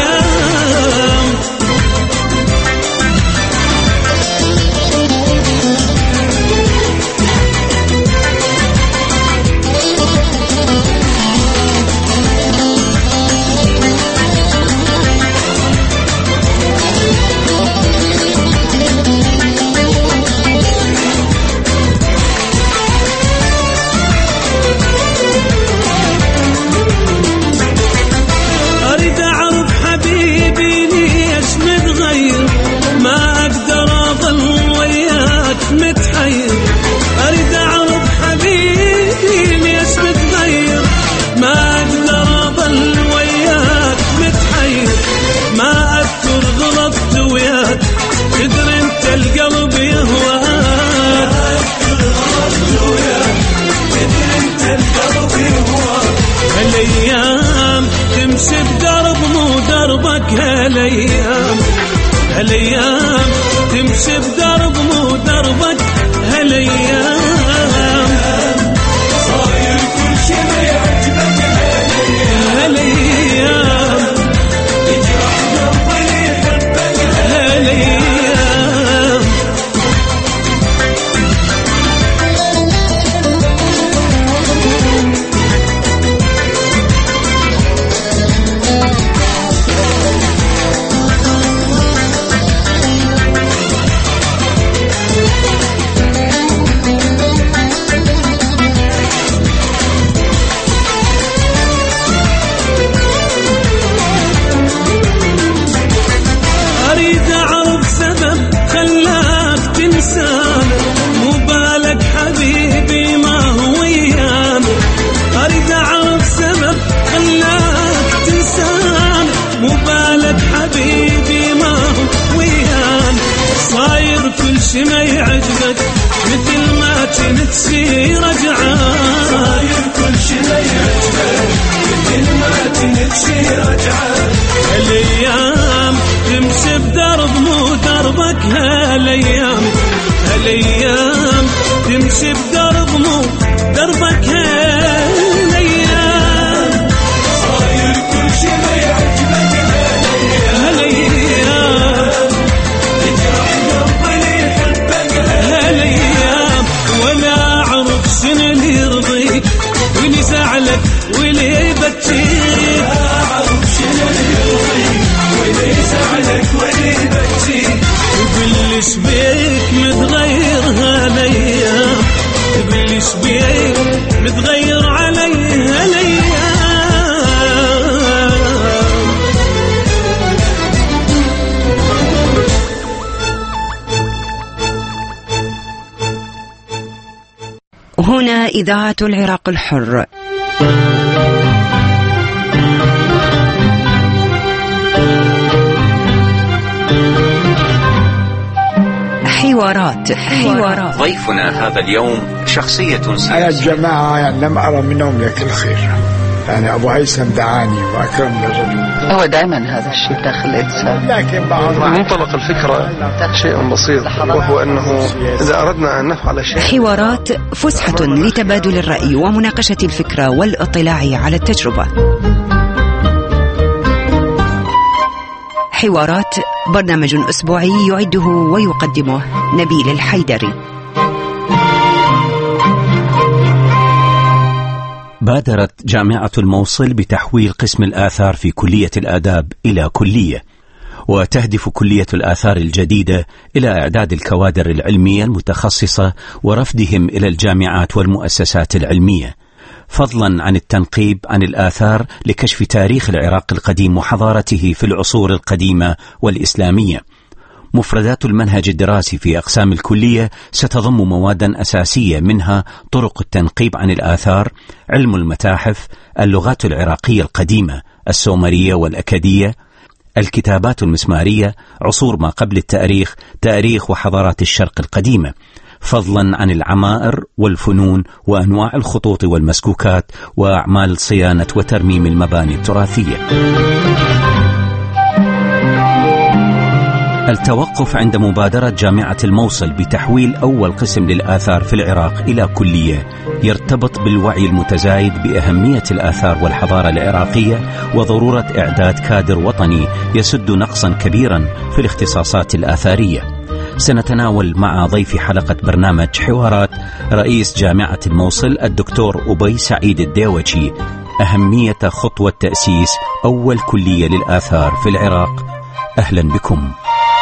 S11: هالايام تمشي بدرب مو دربك هالايام صاير كل شي ما يعجبك هالايام تجرح قلبي اللي يحبك هالايام شي ما يعجبك مثل ما كنت تصير رجعان صاير كل شي ما يعجبك مثل ما كنت تصير رجعان هالايام تمشي بدرب مو دربك هالايام هالايام تمشي بدرب مو دربك هالايام صاير كل شي ما يعجبك هالايام شنو اللي يرضيك واللي زعلك واللي بتجيك أعرف شنو اللي يرضيك واللي زعلك واللي بتجيك تقول ليش بيك متغير هالايام تقول ليش بيك متغير عليها الايام
S2: هنا إذاعة العراق الحر. حوارات.
S3: ضيفنا هذا اليوم شخصية سياسية.
S9: أنا الجماعة يعني لم أرى منهم لك الخير، يعني أبو هيثم دعاني وأكرم الرجل.
S10: هو دائما هذا الشيء داخل الإنسان،
S9: لكن
S13: منطلق الفكرة شيء بسيط، وهو أنه إذا أردنا أن نفعل شيء.
S2: حوارات فسحة لتبادل الرأي ومناقشة الفكرة والاطلاع على التجربة. حوارات برنامج أسبوعي يعده ويقدمه نبيل الحيدري.
S3: بادرت جامعة الموصل بتحويل قسم الآثار في كلية الآداب إلى كلية، وتهدف كلية الآثار الجديدة إلى إعداد الكوادر العلمية المتخصصة ورفدهم إلى الجامعات والمؤسسات العلمية، فضلا عن التنقيب عن الآثار لكشف تاريخ العراق القديم وحضارته في العصور القديمة والإسلامية. مفردات المنهج الدراسي في أقسام الكلية ستضم موادا أساسية، منها طرق التنقيب عن الآثار، علم المتاحف، اللغات العراقية القديمة السومرية والأكدية، الكتابات المسمارية، عصور ما قبل التاريخ، تاريخ وحضارات الشرق القديمة، فضلا عن العمائر والفنون وأنواع الخطوط والمسكوكات وأعمال صيانة وترميم المباني التراثية. التوقف عند مبادرة جامعة الموصل بتحويل أول قسم للآثار في العراق إلى كلية يرتبط بالوعي المتزايد بأهمية الآثار والحضارة العراقية وضرورة إعداد كادر وطني يسد نقصا كبيرا في الاختصاصات الآثارية. سنتناول مع ضيف حلقة برنامج حوارات رئيس جامعة الموصل الدكتور أبي سعيد الديوتشي أهمية خطوة تأسيس أول كلية للآثار في العراق. أهلا بكم.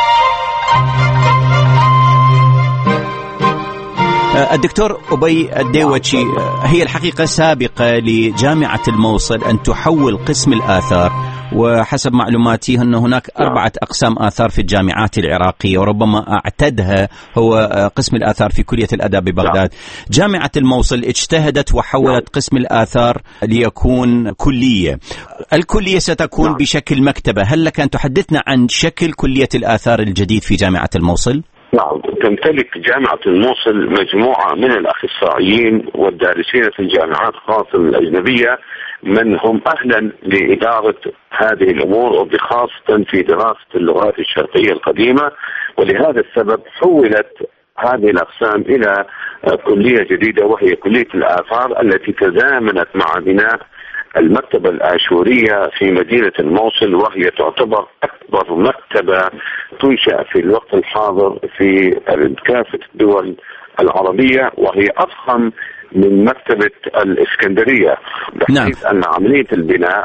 S3: الدكتور أبي الديوتشي، هي الحقيقة سابقة لجامعة الموصل أن تحول قسم الآثار، وحسب معلوماتي أن هناك 4 أقسام آثار في الجامعات العراقية، وربما أعتدها هو قسم الآثار في كلية الأداب ببغداد. جامعة الموصل اجتهدت وحولت قسم الآثار ليكون كلية. الكلية ستكون بشكل مكتبة. هل لك أن تحدثنا عن شكل كلية الآثار الجديد في جامعة الموصل؟
S14: نعم، تمتلك جامعة الموصل مجموعة من الأخصائيين والدارسين في الجامعات خاصة الأجنبية من هم أهلا لإدارة هذه الأمور، وبخاصة في دراسة اللغات الشرقية القديمة. ولهذا السبب حولت هذه الأقسام إلى كلية جديدة، وهي كلية الآثار التي تزامنت مع بناء المكتبة الآشورية في مدينة الموصل، وهي تعتبر أكبر مكتبة تنشأ في الوقت الحاضر في كافة الدول العربية، وهي أضخم من مكتبة الإسكندرية، بحيث أن عملية البناء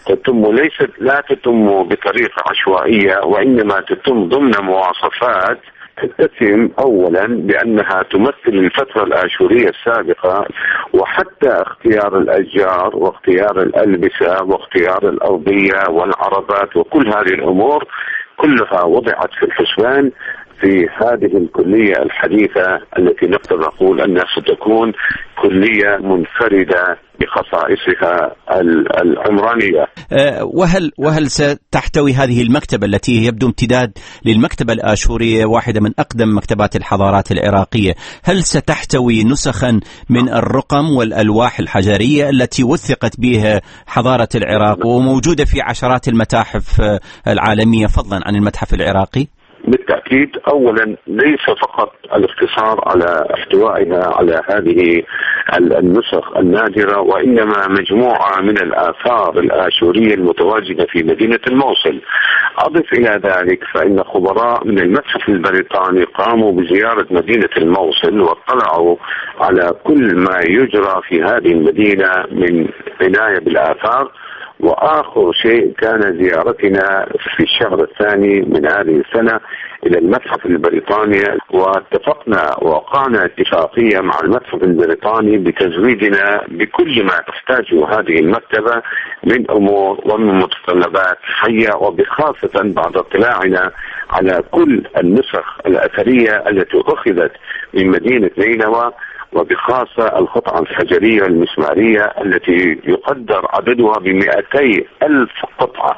S14: لا تتم بطريقة عشوائية، وإنما تتم ضمن مواصفات تتسم أولا بأنها تمثل الفترة الآشورية السابقة، وحتى اختيار الأشجار واختيار الألبسة واختيار الأرضية والعربات وكل هذه الأمور كلها وضعت في الحسبان في هذه الكلية الحديثة التي نقدر نقول أنها ستكون كلية منفردة بخصائصها العمرانية.
S3: وهل ستحتوي هذه المكتبة التي يبدو امتداد للمكتبة الآشورية، واحدة من أقدم مكتبات الحضارات العراقية، هل ستحتوي نسخا من الرقم والألواح الحجرية التي وثقت بها حضارة العراق وموجودة في عشرات المتاحف العالمية فضلا عن المتحف العراقي؟
S14: بالتأكيد. أولا ليس فقط الاقتصار على احتوائها على هذه النسخ النادرة، وإنما مجموعة من الآثار الآشورية المتواجدة في مدينة الموصل. أضف إلى ذلك فإن خبراء من المتحف البريطاني قاموا بزيارة مدينة الموصل واطلعوا على كل ما يجرى في هذه المدينة من عناية بالآثار. وآخر شيء كان زيارتنا في الشهر الثاني من هذه السنة إلى المتحف البريطاني، واتفقنا ووقعنا اتفاقية مع المتحف البريطاني بتزويدنا بكل ما تحتاجه هذه المكتبة من أمور ومن متطلبات حية، وبخاصة بعد اطلاعنا على كل النسخ الأثرية التي أخذت من مدينة نينوى، وبخاصة القطعة الحجرية المسمارية التي يقدر عددها ب200,000 قطعة،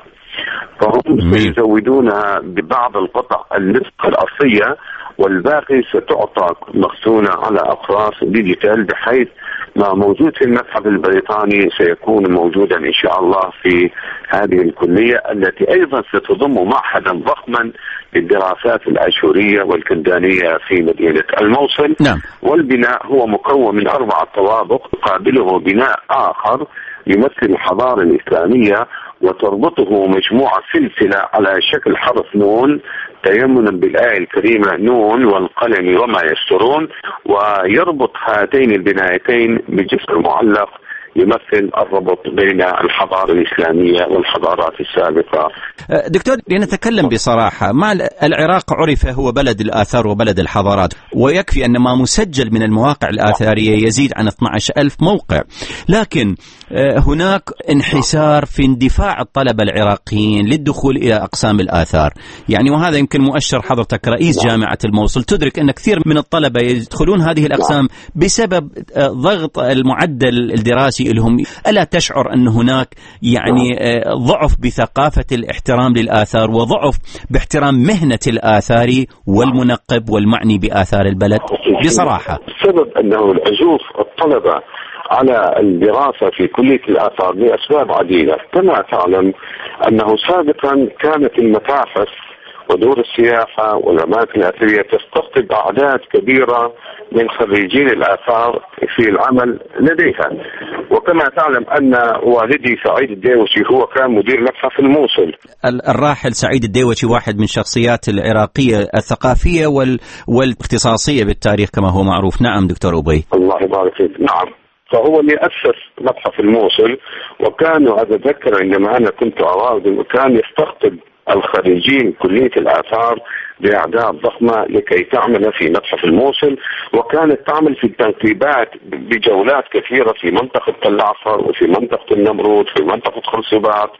S14: فهم سيزودونها ببعض القطع النسخ الأصلية، والباقي ستعطى مخزونة على أقراص ديجيتال، بحيث ما موجود في المتحف البريطاني سيكون موجودا إن شاء الله في هذه الكلية التي أيضا ستضم معهدا ضخما للدراسات الآشورية والكلدانية في مدينة الموصل.
S3: نعم.
S14: والبناء هو مكون من 4 طوابق يقابله بناء آخر يمثل الحضارة الإسلامية، وتربطه مجموعة سلسلة على شكل حرف نون تيمنا بالآية الكريمة نون والقلم وما يسطرون، ويربط هاتين البنايتين بجسر معلق يمثل الربط بين الحضارة الإسلامية والحضارات السابقة.
S3: دكتور، لنتكلم بصراحة، مع العراق عرف هو بلد الآثار وبلد الحضارات، ويكفي أن ما مسجل من المواقع الآثارية يزيد عن 12,000 موقع، لكن هناك انحسار في اندفاع الطلبة العراقيين للدخول إلى أقسام الآثار، يعني وهذا يمكن مؤشر حضرتك رئيس جامعة الموصل تدرك أن كثير من الطلبة يدخلون هذه الأقسام بسبب ضغط المعدل الدراسي الخاص لهم. ألا تشعر أن هناك يعني ضعف بثقافة الاحترام للآثار وضعف باحترام مهنة الآثاري والمنقب والمعني بآثار البلد بصراحة؟
S14: السبب أنه العزوف الطلبة على الدراسة في كلية الآثار لأسباب عديدة. كما تعلم أنه سابقا كانت المتاحف ودور السياحة والأماكن الأثرية تستقطب أعداد كبيرة من خريجين الآثار في العمل لديها. وكما تعلم أن والدي سعيد الديوشي هو كان مدير متحف الموصل.
S3: الراحل سعيد الديوشي واحد من شخصيات العراقية الثقافية والاختصاصية بالتاريخ كما هو معروف. نعم دكتور أبي.
S14: الله يبارك فيك. نعم، فهو اللي أسس متحف الموصل، وكانوا أتذكر عندما أنا كنت أراود كان يستقطب الخريجين كلية الآثار بأعداد ضخمة لكي تعمل في متحف الموصل، وكانت تعمل في التنقيبات بجولات كثيرة في منطقة العفر وفي منطقة النمرود في منطقة خرسوبات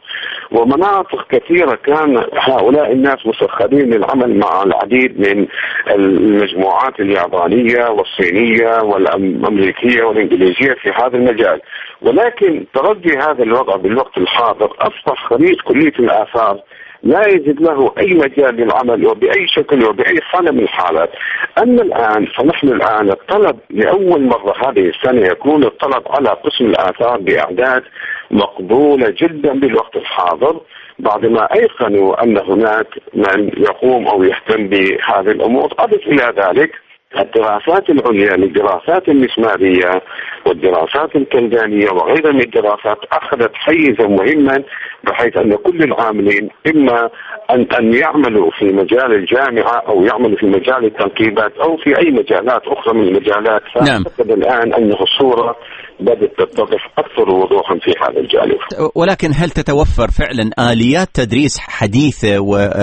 S14: ومناطق كثيرة. كان هؤلاء الناس مسخرين للعمل مع العديد من المجموعات اليابانية والصينية والأمريكية والإنجليزية في هذا المجال. ولكن ترجي هذا الوضع بالوقت الحاضر أصبح خريج كلية الآثار لا يجد له أي مجال للعمل وبأي شكل وبأي حالة من الحالات. أما الآن فنحن الآن الطلب لأول مرة هذه السنة يكون الطلب على قسم الآثار بأعداد مقبولة جدا بالوقت الحاضر، بعدما أيقنوا أن هناك من يقوم أو يهتم بهذه الأمور. أضف إلى ذلك الدراسات العليا للدراسات المسمارية والدراسات الكلدانية وغيرها من الدراسات أخذت حيزا مهما، بحيث أن كل العاملين إما أن يعملوا في مجال الجامعة أو يعملوا في مجال التنقيبات أو في أي مجالات أخرى من المجالات. فأعتقد الآن أن الصورة بدأت تتضح أكثر وضوحا في هذا الجانب.
S3: ولكن هل تتوفر فعلا آليات تدريس حديثة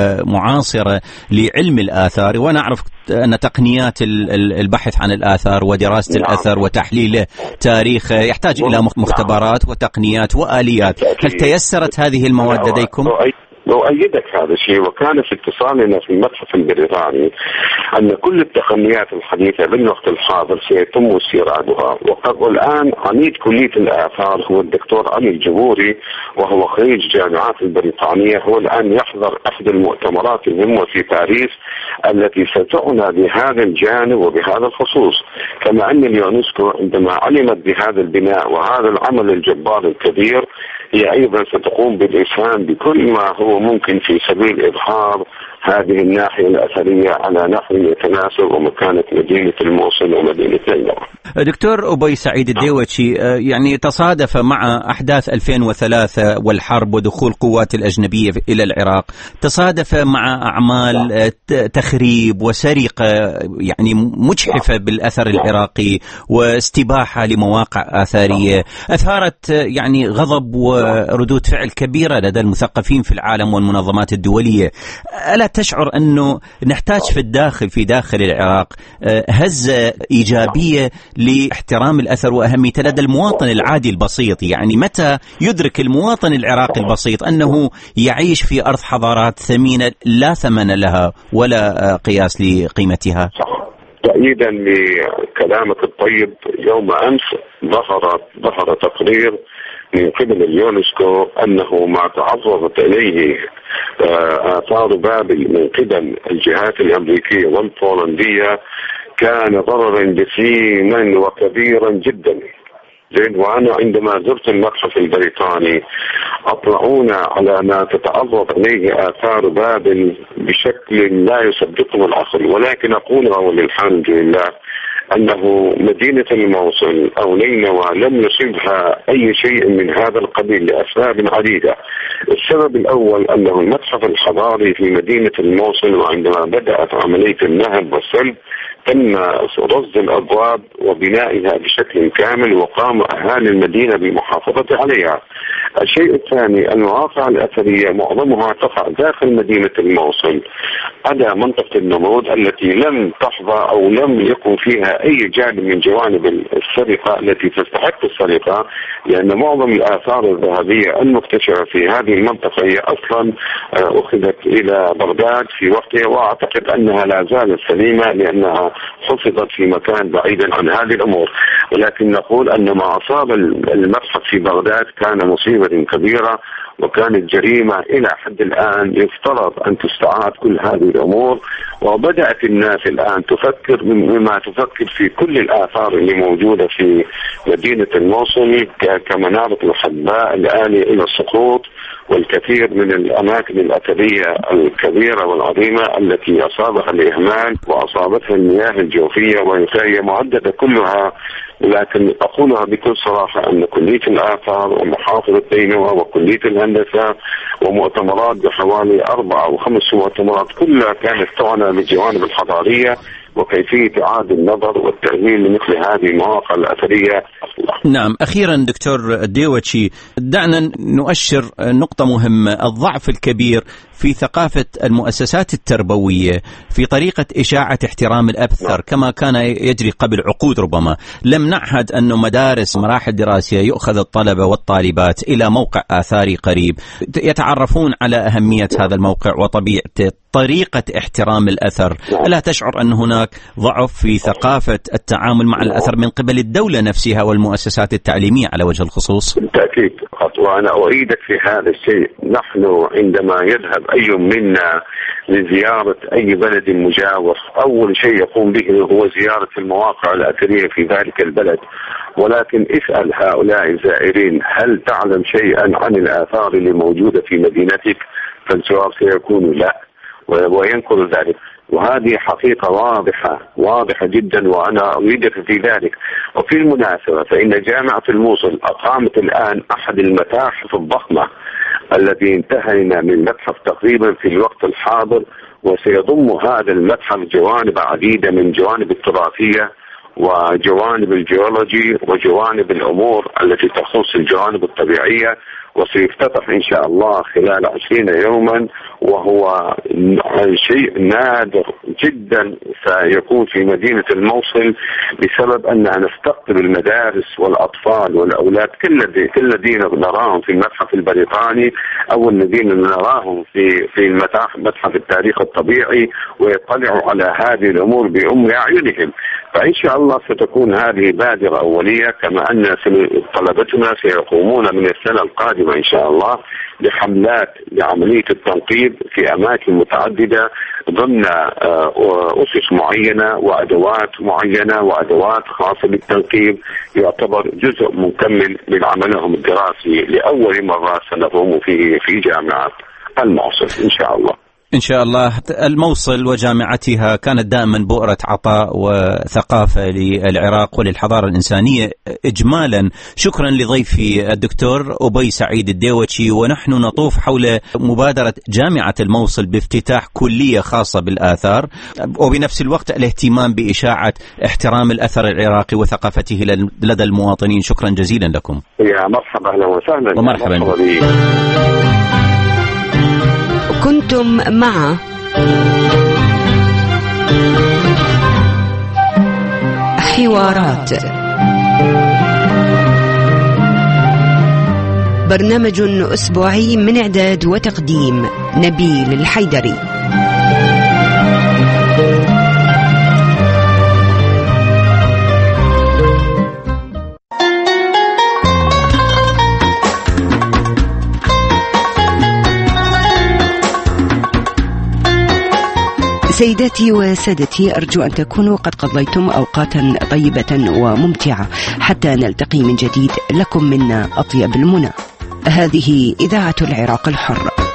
S3: ومعاصرة لعلم الآثار؟ وأنا أعرف أن تقنيات البحث عن الآثار ودراسة الأثر وتحليله تاريخه يحتاج إلى مختبرات وتقنيات وآليات. هل تيسرت هذه المواد لديكم؟
S14: وأيدك هذا الشيء، وكان في اتصالنا في المتحف البريطاني أن كل التقنيات الحديثة بالوقت الحاضر سيتم استيرادها. والآن عميد كلية الآثار هو الدكتور علي الجبوري، وهو خريج جامعات البريطانية، هو الآن يحضر أحد المؤتمرات المهمة في باريس التي ستعنى بهذا الجانب وبهذا الخصوص. كما أن اليونسكو عندما علمت بهذا البناء وهذا العمل الجبار الكبير هي أيضا ستقوم بالإسهام بكل ما هو ممكن في سبيل إظهار هذه الناحية الأثرية على نحو يتناسب ومكانة مدينة الموصل ومدينة ليلى.
S3: دكتور أبي سعيد الديوشي، يعني تصادف مع أحداث 2003 والحرب ودخول قوات الأجنبية إلى العراق، تصادف مع أعمال تخريب وسرقة يعني مجحفة بالأثر العراقي واستباحة لمواقع آثارية، أثارت يعني غضب وردود فعل كبيرة لدى المثقفين في العالم والمنظمات الدولية. ألا تشعر أنه نحتاج في داخل العراق هزة إيجابية لاحترام الأثر وأهميته لدى المواطن العادي البسيط؟ يعني متى يدرك المواطن العراقي البسيط أنه يعيش في أرض حضارات ثمينة لا ثمن لها ولا قياس لقيمتها؟
S14: تأييدا لكلامك الطيب، يوم أمس ظهر تقرير من قبل اليونسكو أنه ما تعرضت إليه آثار بابل من قبل الجهات الأمريكية والبولندية كان ضررا جسيما وكبيرا جدا. وأنا عندما زرت المتحف البريطاني أطلعونا على ما تتعرض إليه آثار بابل بشكل لا يصدقه العقل. ولكن أقول وللحمد لله أنه مدينة الموصل أو نينوى لم يصبها أي شيء من هذا القبيل لأسباب عديدة. السبب الأول أنه المتحف الحضاري في مدينة الموصل، وعندما بدأت عملية النهب والسلب تم رص الأبواب وبنائها بشكل كامل، وقام أهالي المدينة بالمحافظة عليها. الشيء الثاني المواقع الأثرية معظمها تقع داخل مدينة الموصل، عدا منطقة النمرود التي لم تحظى أو لم يكن فيها أي جانب من جوانب السرقة التي تستحق السرقة، لأن معظم الآثار الذهبية المكتشفة في هذه المنطقة هي أصلا أخذت إلى بغداد في وقتها، وأعتقد أنها لا زالت سليمة لأنها حفظت في مكان بعيدا عن هذه الأمور. ولكن نقول أن ما أصاب المتحف في بغداد كان مصيبة كبيرة، وكانت جريمة إلى حد الآن يفترض أن تستعاد كل هذه الأمور. وبدأت الناس الآن تفكر مما تفكر في كل الآثار اللي موجودة في مدينة الموصل كمنارة الحباء الآلية إلى السقوط، والكثير من الأماكن الأثرية الكبيرة والعظيمة التي أصابها الإهمال وأصابتها المياه الجوفية، وهي مهددة كلها. لكن أقولها بكل صراحة أن كلية الآثار ومحافظة بينوى وكلية الهندسة ومؤتمرات بحوالي 4 أو 5 مؤتمرات كلها كانت تعنى بالجوانب الحضارية وكيفية إعادة النظر والتأهيل لمثل هذه المواقع الأثرية.
S3: نعم، أخيرا دكتور الديوتشي، دعنا نؤشر نقطة مهمة: الضعف الكبير في ثقافة المؤسسات التربوية في طريقة إشاعة احترام الأثر كما كان يجري قبل عقود. ربما لم نعهد أنه مدارس مراحل دراسية يؤخذ الطلبة والطالبات إلى موقع آثاري قريب يتعرفون على أهمية هذا الموقع وطبيعته، طريقة احترام الأثر. ألا تشعر أن هناك ضعف في ثقافة التعامل مع الأثر من قبل الدولة نفسها والمؤسسات التعليمية على وجه الخصوص؟
S14: بالتأكيد، وأنا أؤيدك في هذا الشيء. نحن عندما يذهب أي منا لزيارة أي بلد مجاور، أول شيء يقوم به هو زيارة المواقع الأثرية في ذلك البلد. ولكن اسأل هؤلاء الزائرين: هل تعلم شيئا عن الآثار اللي موجودة في مدينتك؟ فالجواب سيكون لا، وينكر ذلك. وهذه حقيقة واضحة جدا، وأنا أؤيدك في ذلك. وفي المناسبة فإن جامعة الموصل أقامت الآن أحد المتاحف الضخمة الذي انتهينا من المتحف تقريبا في الوقت الحاضر، وسيضم هذا المتحف جوانب عديدة من جوانب التراثية وجوانب الجيولوجي وجوانب الأمور التي تخص الجوانب الطبيعية، وسيفتتح إن شاء الله خلال 20 يوما، وهو شيء نادر جدا سيكون في مدينة الموصل بسبب أننا نستقطب المدارس والأطفال والأولاد كل الذين نراهم في المتحف البريطاني أو الذين نراهم في متحف التاريخ الطبيعي، ويطلعوا على هذه الأمور بأم أعينهم. فإن شاء الله ستكون هذه بادرة أولية، كما أن طلبتنا سيقومون من السنة القادمة إن شاء الله بحملات لعملية التنقيب في أماكن متعددة ضمن أسس معينة وأدوات معينة وأدوات خاصة بالتنقيب، يعتبر جزء مكمل من عملهم الدراسي لأول مرة سنقوم فيه في جامعة الموصل إن شاء الله.
S3: إن شاء الله. الموصل وجامعتها كانت دائما بؤرة عطاء وثقافة للعراق وللحضارة الإنسانية إجمالا. شكرا لضيفي الدكتور أبي سعيد الديوتشي، ونحن نطوف حول مبادرة جامعة الموصل بافتتاح كلية خاصة بالآثار، وبنفس الوقت الاهتمام بإشاعة احترام الأثر العراقي وثقافته لدى المواطنين. شكرا جزيلا لكم.
S14: يا مرحبا، أهلا وسهلا.
S3: ومرحبا.
S2: كنتم مع حوارات، برنامج أسبوعي من إعداد وتقديم نبيل الحيدري. سيداتي وسادتي، أرجو أن تكونوا قد قضيتم أوقاتا طيبة وممتعة حتى نلتقي من جديد. لكم منا أطيب المنى. هذه إذاعة العراق الحر.